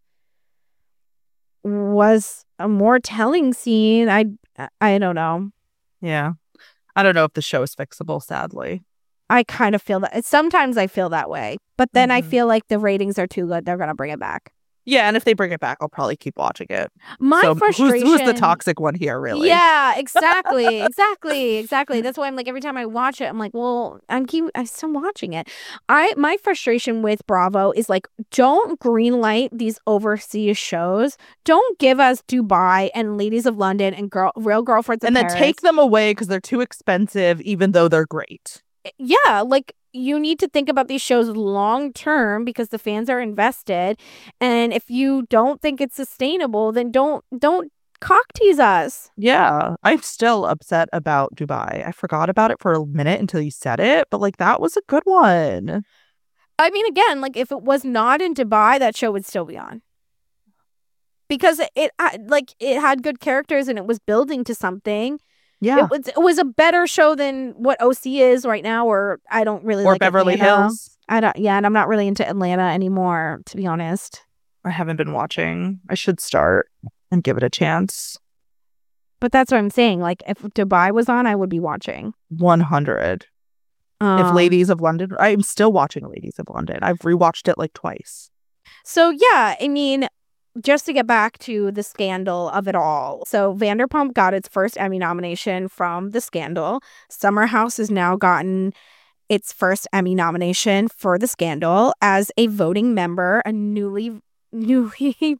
was a more telling scene. I I don't know. Yeah. I don't know if the show is fixable, sadly. I kind of feel that sometimes I feel that way, but then I Mhm. feel like the ratings are too good. They're gonna bring it back. Yeah, and if they bring it back, I'll probably keep watching it. My So frustration. who's, who's the toxic one here, really? Yeah, exactly, exactly, exactly. That's why I'm like every time I watch it, I'm like, well, I'm keep I'm still watching it. I my frustration with Bravo is like, don't greenlight these overseas shows. Don't give us Dubai and Ladies of London and girl Real Girlfriends in And then Paris. take them away because they're too expensive, even though they're great. Yeah, like you need to think about these shows long term because the fans are invested, and if you don't think it's sustainable, then don't don't cock tease us. Yeah, I'm still upset about Dubai. I forgot about it for a minute until you said it, but like that was a good one. I mean, again, like if it was not in Dubai, that show would still be on because it, it had- like it had good characters and it was building to something. Yeah. It was it was a better show than what O C is right now, or I don't really Or like Beverly Atlanta. Hills. I don't. Yeah, and I'm not really into Atlanta anymore, to be honest. I haven't been watching. I should start and give it a chance. But that's what I'm saying. Like, if Dubai was on, I would be watching. one hundred. Um, if Ladies of London, I'm still watching Ladies of London. I've rewatched it like twice. So, yeah, I mean, just to get back to the scandal of it all. So, Vanderpump got its first Emmy nomination from The Scandal. Summer House has now gotten its first Emmy nomination for The Scandal as a voting member, a newly, newly...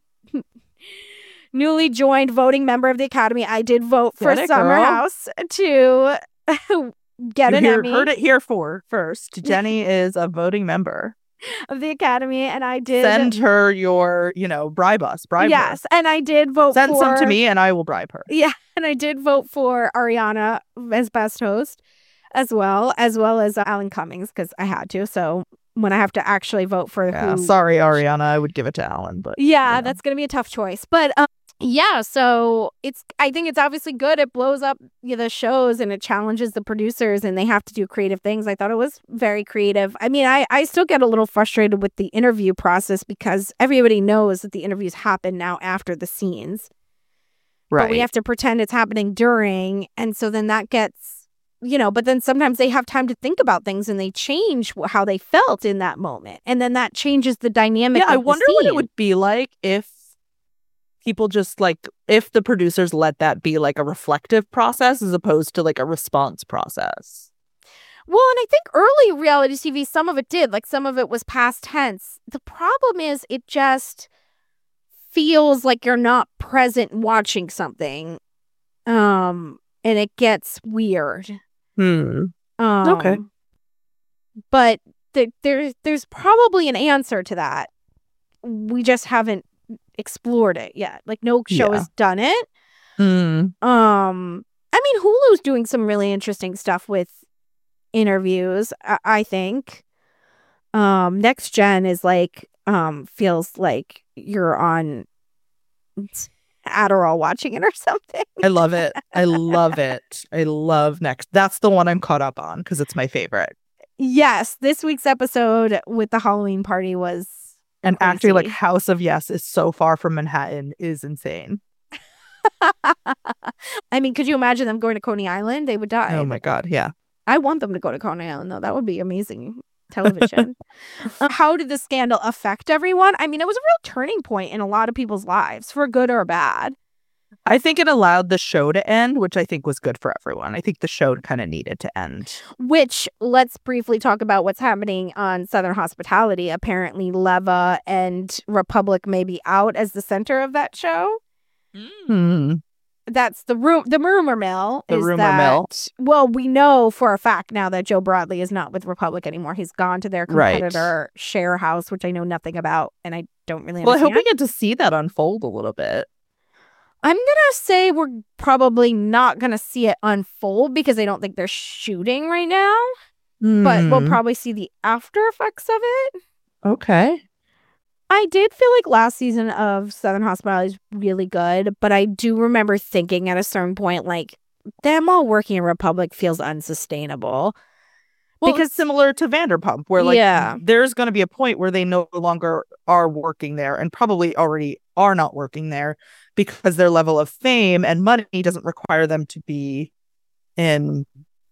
newly joined voting member of the Academy. I did vote for Get it, Summer girl. House to get You an hear- Emmy heard it here for first. Jenny is a voting member. of the Academy, and I did Send her your, you know, bribe us. Bribe yes, her. and I did vote Send for some to me and I will bribe her. Yeah, and I did vote for Ariana as best host, as well as well as uh, Alan Cummings because I had to. So when I have to actually vote for Yeah, who, sorry, Ariana. I would give it to Alan, but yeah, you know. that's gonna be a tough choice. But um, Yeah, so it's I think it's obviously good. It blows up you know, the shows and it challenges the producers and they have to do creative things. I thought it was very creative. I mean, I, I still get a little frustrated with the interview process because everybody knows that the interviews happen now after the scenes. Right. But we have to pretend it's happening during. And so then that gets, you know, but then sometimes they have time to think about things and they change wh- how they felt in that moment. And then that changes the dynamic Yeah, of I the wonder what it scene. would be like if people just like, if the producers let that be like a reflective process as opposed to like a response process. Well, and I think early reality T V, some of it did. Like some of it was past tense. The problem is it just feels like you're not present watching something. Um, and it gets weird. Hmm. Um, Okay. But th- there's there's probably an answer to that. We just haven't explored it yet. Like no show Yeah. has done it. Hmm. Um, I mean, Hulu's doing some really interesting stuff with interviews. I, I think. Um, Next Gen is like um feels like you're on Adderall watching it or something. I love it. I love it. I love Next. That's the one I'm caught up on because it's my favorite. Yes, this week's episode with the Halloween party was And actually, like crazy. House of Yes is so far from Manhattan is insane. I mean, could you imagine them going to Coney Island? They would die. Oh my God. Yeah. I want them to go to Coney Island, though. That would be amazing television. Uh, how did the scandal affect everyone? I mean, it was a real turning point in a lot of people's lives, for good or bad. I think it allowed the show to end, which I think was good for everyone. I think the show kind of needed to end. Which, let's briefly talk about what's happening on Southern Hospitality. Apparently, Leva and Republic may be out as the center of that show. Hmm. That's the room. The rumor mill The is rumor that, mill. well, we know for a fact now that Joe Broadley is not with Republic anymore. He's gone to their Right. competitor, Share House, which I know nothing about, and I don't really Well, I understand. hope we get to see that unfold a little bit. I'm gonna say we're probably not gonna see it unfold because I don't think they're shooting right now. But we'll Hmm. probably see the after effects of it. Okay. I did feel like last season of Southern Hospitality is really good, but I do remember thinking at a certain point, like, them all working in Republic feels unsustainable. Well, Because- it's similar to Vanderpump, where like Yeah. there's going to be a point where they no longer are working there and probably already are not working there because their level of fame and money doesn't require them to be in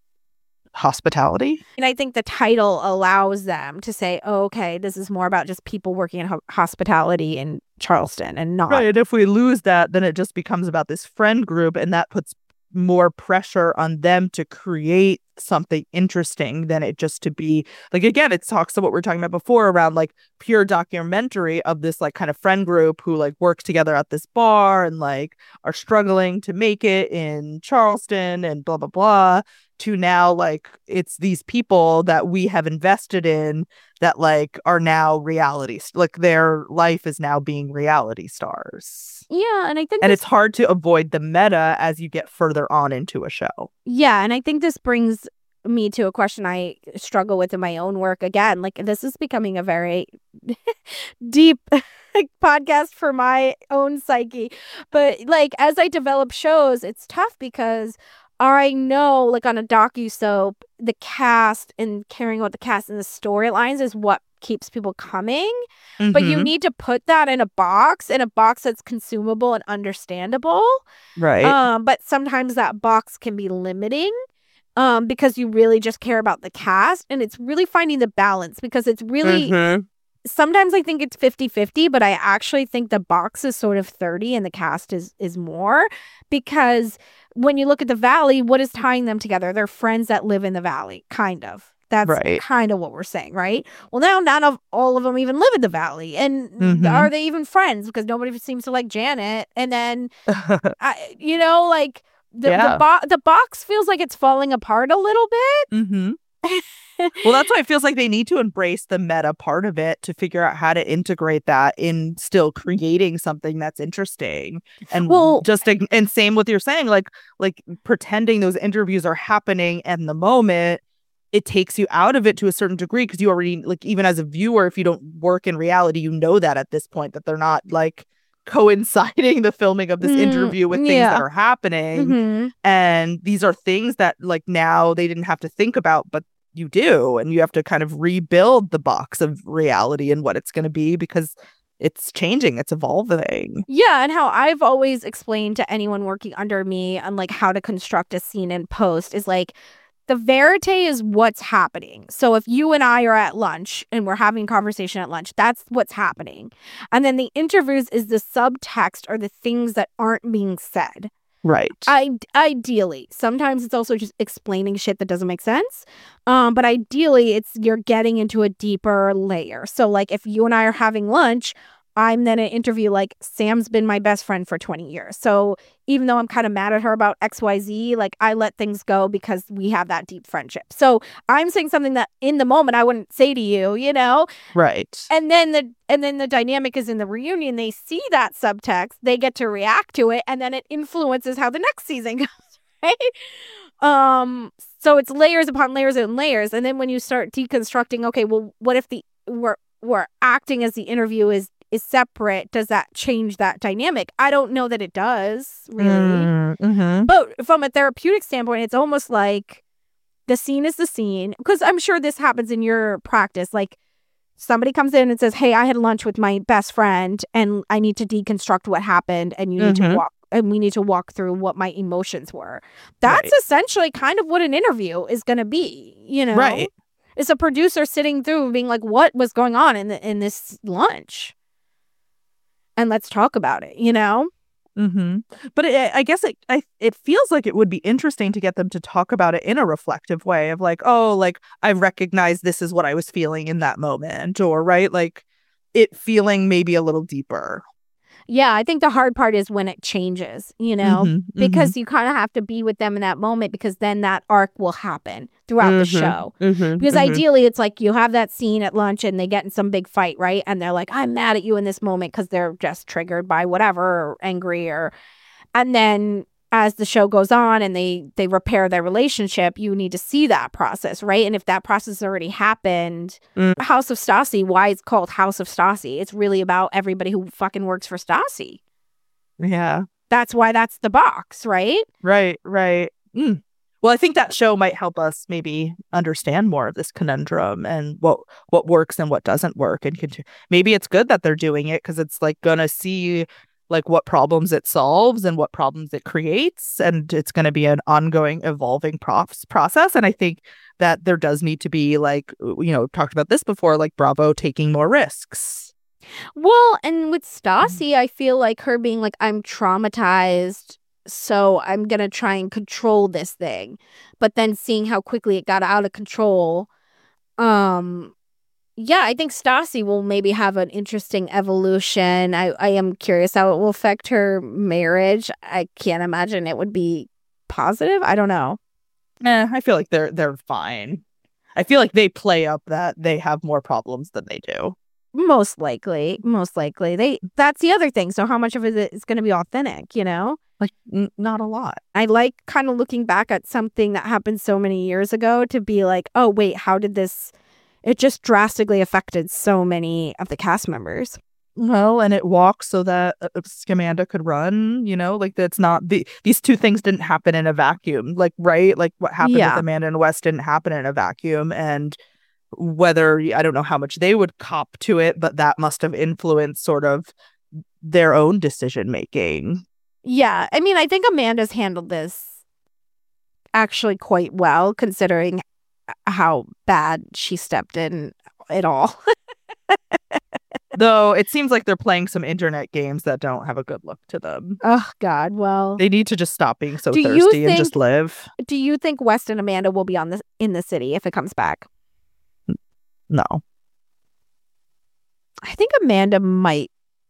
hospitality. And I think the title allows them to say, oh, okay, this is more about just people working in ho- hospitality in Charleston and not. Right. And if we lose that, then it just becomes about this friend group, and that puts more pressure on them to create something interesting than it just to be like, again, it talks to what we we're talking about before around like pure documentary of this like kind of friend group who like work together at this bar and like are struggling to make it in Charleston and blah blah blah, to now like it's these people that we have invested in that like are now reality st- like their life is now being reality stars. Yeah, and I think And this- it's hard to avoid the meta as you get further on into a show. Yeah, and I think this brings me to a question I struggle with in my own work. Again, like this is becoming a very deep podcast for my own psyche. But like as I develop shows, it's tough because I know like on a docu-soap, the cast and caring about the cast and the storylines is what keeps people coming. But you Mhm. need to put that in a box, in a box that's consumable and understandable. Right. Um, but sometimes that box can be limiting um, because you really just care about the cast. And it's really finding the balance because it's really, Mhm. sometimes I think it's fifty-fifty, but I actually think the box is sort of thirty and the cast is is more. Because when you look at the Valley, what is tying them together? They're friends that live in the Valley, kind of. That's Right. kind of what we're saying, right? Well, now none of all of them even live in the Valley. And Mhm. are they even friends? Because nobody seems to like Janet. And then, I, you know, like the Yeah. the, bo- the box feels like it's falling apart a little bit. Mhm. Well, that's why it feels like they need to embrace the meta part of it to figure out how to integrate that in still creating something that's interesting. And Well- just ig- and same with you're saying, like like pretending those interviews are happening in the moment, it takes you out of it to a certain degree because you already like even as a viewer, if you don't work in reality, you know that at this point that they're not like coinciding the filming of this Mm, interview with things yeah. that are happening. Mhm. And these are things that like now they didn't have to think about, but you do. And you have to kind of rebuild the box of reality and what it's going to be because it's changing, it's evolving. Yeah, and how I've always explained to anyone working under me on like how to construct a scene in post is like the verite is what's happening. So if you and I are at lunch and we're having conversation at lunch, that's what's happening. And then the interviews is the subtext or the things that aren't being said. Right. I ideally, sometimes it's also just explaining shit that doesn't make sense. Um, but ideally, it's you're getting into a deeper layer. So, like, if you and I are having lunch, I'm then an interview like Sam's been my best friend for twenty years. So even though I'm kind of mad at her about X Y Z, like I let things go because we have that deep friendship. So I'm saying something that in the moment I wouldn't say to you, you know? Right. And then the and then the dynamic is in the reunion. They see that subtext, they get to react to it, and then it influences how the next season goes, right? Um, so it's layers upon layers and layers. And then when you start deconstructing, okay, well, what if the we're we're acting as the interview is is separate? Does that change that dynamic? I don't know that it does, really. Mm-hmm. But from a therapeutic standpoint, it's almost like the scene is the scene. Because I'm sure this happens in your practice. Like somebody comes in and says, hey, I had lunch with my best friend and I need to deconstruct what happened and you need Mhm. to walk and we need to walk through what my emotions were. That's Right. essentially kind of what an interview is going to be, you know? Right. It's a producer sitting through and being like, what was going on in the, in this lunch? And let's talk about it, you know? Mm-hmm. But it, I guess it I, it feels like it would be interesting to get them to talk about it in a reflective way of like, oh, like I recognize this is what I was feeling in that moment, or right, like it feeling maybe a little deeper. Yeah, I think the hard part is when it changes, you know, Mhm, because you kind of have to be with them in that moment because then that arc will happen throughout the Mhm, show. mhm, Because mhm. ideally, it's like you have that scene at lunch and they get in some big fight, right? And they're like, I'm mad at you in this moment because they're just triggered by whatever or angry or. And then as the show goes on and they they repair their relationship, you need to see that process, right? And if that process already happened, Mm. House of Stassi, why it's called House of Stassi? It's really about everybody who fucking works for Stassi. Yeah. That's why that's the box, right? Right, right. Mm. Well, I think that show might help us maybe understand more of this conundrum and what what works and what doesn't work. And continue. Maybe it's good that they're doing it because it's like gonna see like what problems it solves and what problems it creates, and it's going to be an ongoing, evolving prof- process. And I think that there does need to be like you know talked about this before, like Bravo taking more risks. Well, and with Stassi, I feel like her being like, I'm traumatized, so I'm going to try and control this thing. But then seeing how quickly it got out of control, um, yeah, I think Stassi will maybe have an interesting evolution. I, I am curious how it will affect her marriage. I can't imagine it would be positive. I don't know. Eh, I feel like they're they're fine. I feel like they play up that they have more problems than they do. Most likely, most likely. They that's the other thing. So how much of it is going to be authentic, you know? Like n- not a lot. I like kind of looking back at something that happened so many years ago to be like, oh, wait, how did this... It just drastically affected so many of the cast members. Well, and it walks so that uh, Scamanda could run, you know, like that's not the these two things didn't happen in a vacuum, like, right? Like what happened Yeah. with Amanda and West didn't happen in a vacuum. And whether I don't know how much they would cop to it, but that must have influenced sort of their own decision making. Yeah. I mean, I think Amanda's handled this actually quite well, considering how bad she stepped in it all. Though it seems like they're playing some internet games that don't have a good look to them. Oh, God. Well, They need to just stop being so Do you thirsty and just think- live. do you think West and Amanda will be on the in the city if it comes back? No. I think Amanda might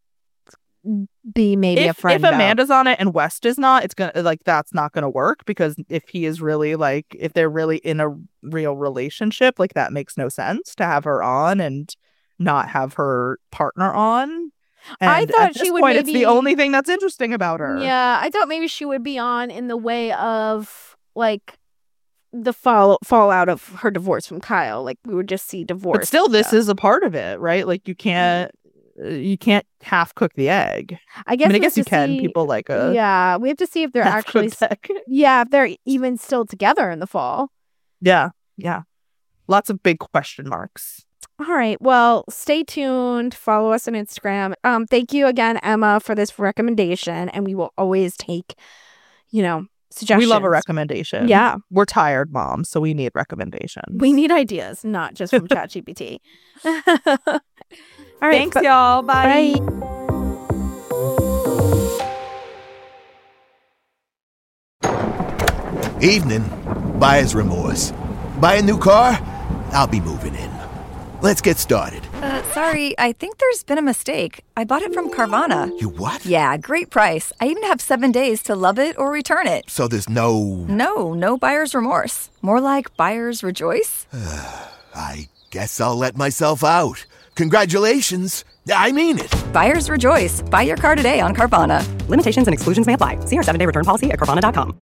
be maybe a If, friend. if Amanda's on it and West is not, it's gonna like that's not gonna work because if he is really like if they're really in a real relationship, like that makes no sense to have her on and not have her partner on. And I thought at she this would point, it's maybe- the only thing that's interesting about her. Yeah, I thought maybe she would be on in the way of like the fall fallout of her divorce from Kyle. Like we would just see divorce. But still, this stuff. is a part of it, right? Like you can't you can't half cook the egg. I guess I mean, I we have guess you to can. see- People like a Yeah, we have to see if they're actually, half-cooked egg. yeah, if they're even still together in the fall. Yeah, yeah. Lots of big question marks. All right. Well, stay tuned. Follow us on Instagram. Um, thank you again, Emma, for this recommendation, and we will always take, you know, suggestions. We love a recommendation. Yeah. We're tired moms, so we need recommendations. We need ideas, not just from ChatGPT. All right. Thanks, bu- y'all. Bye. Evening. Buyer's remorse. Buy a new car? I'll be moving in. Let's get started. Uh, sorry, I think there's been a mistake. I bought it from Carvana. You what? Yeah, great price. I even have seven days to love it or return it. So there's no... No, no buyer's remorse. More like buyer's rejoice. I guess I'll let myself out. Congratulations. I mean it. Buyer's rejoice. Buy your car today on Carvana. Limitations and exclusions may apply. See our seven-day return policy at Carvana dot com.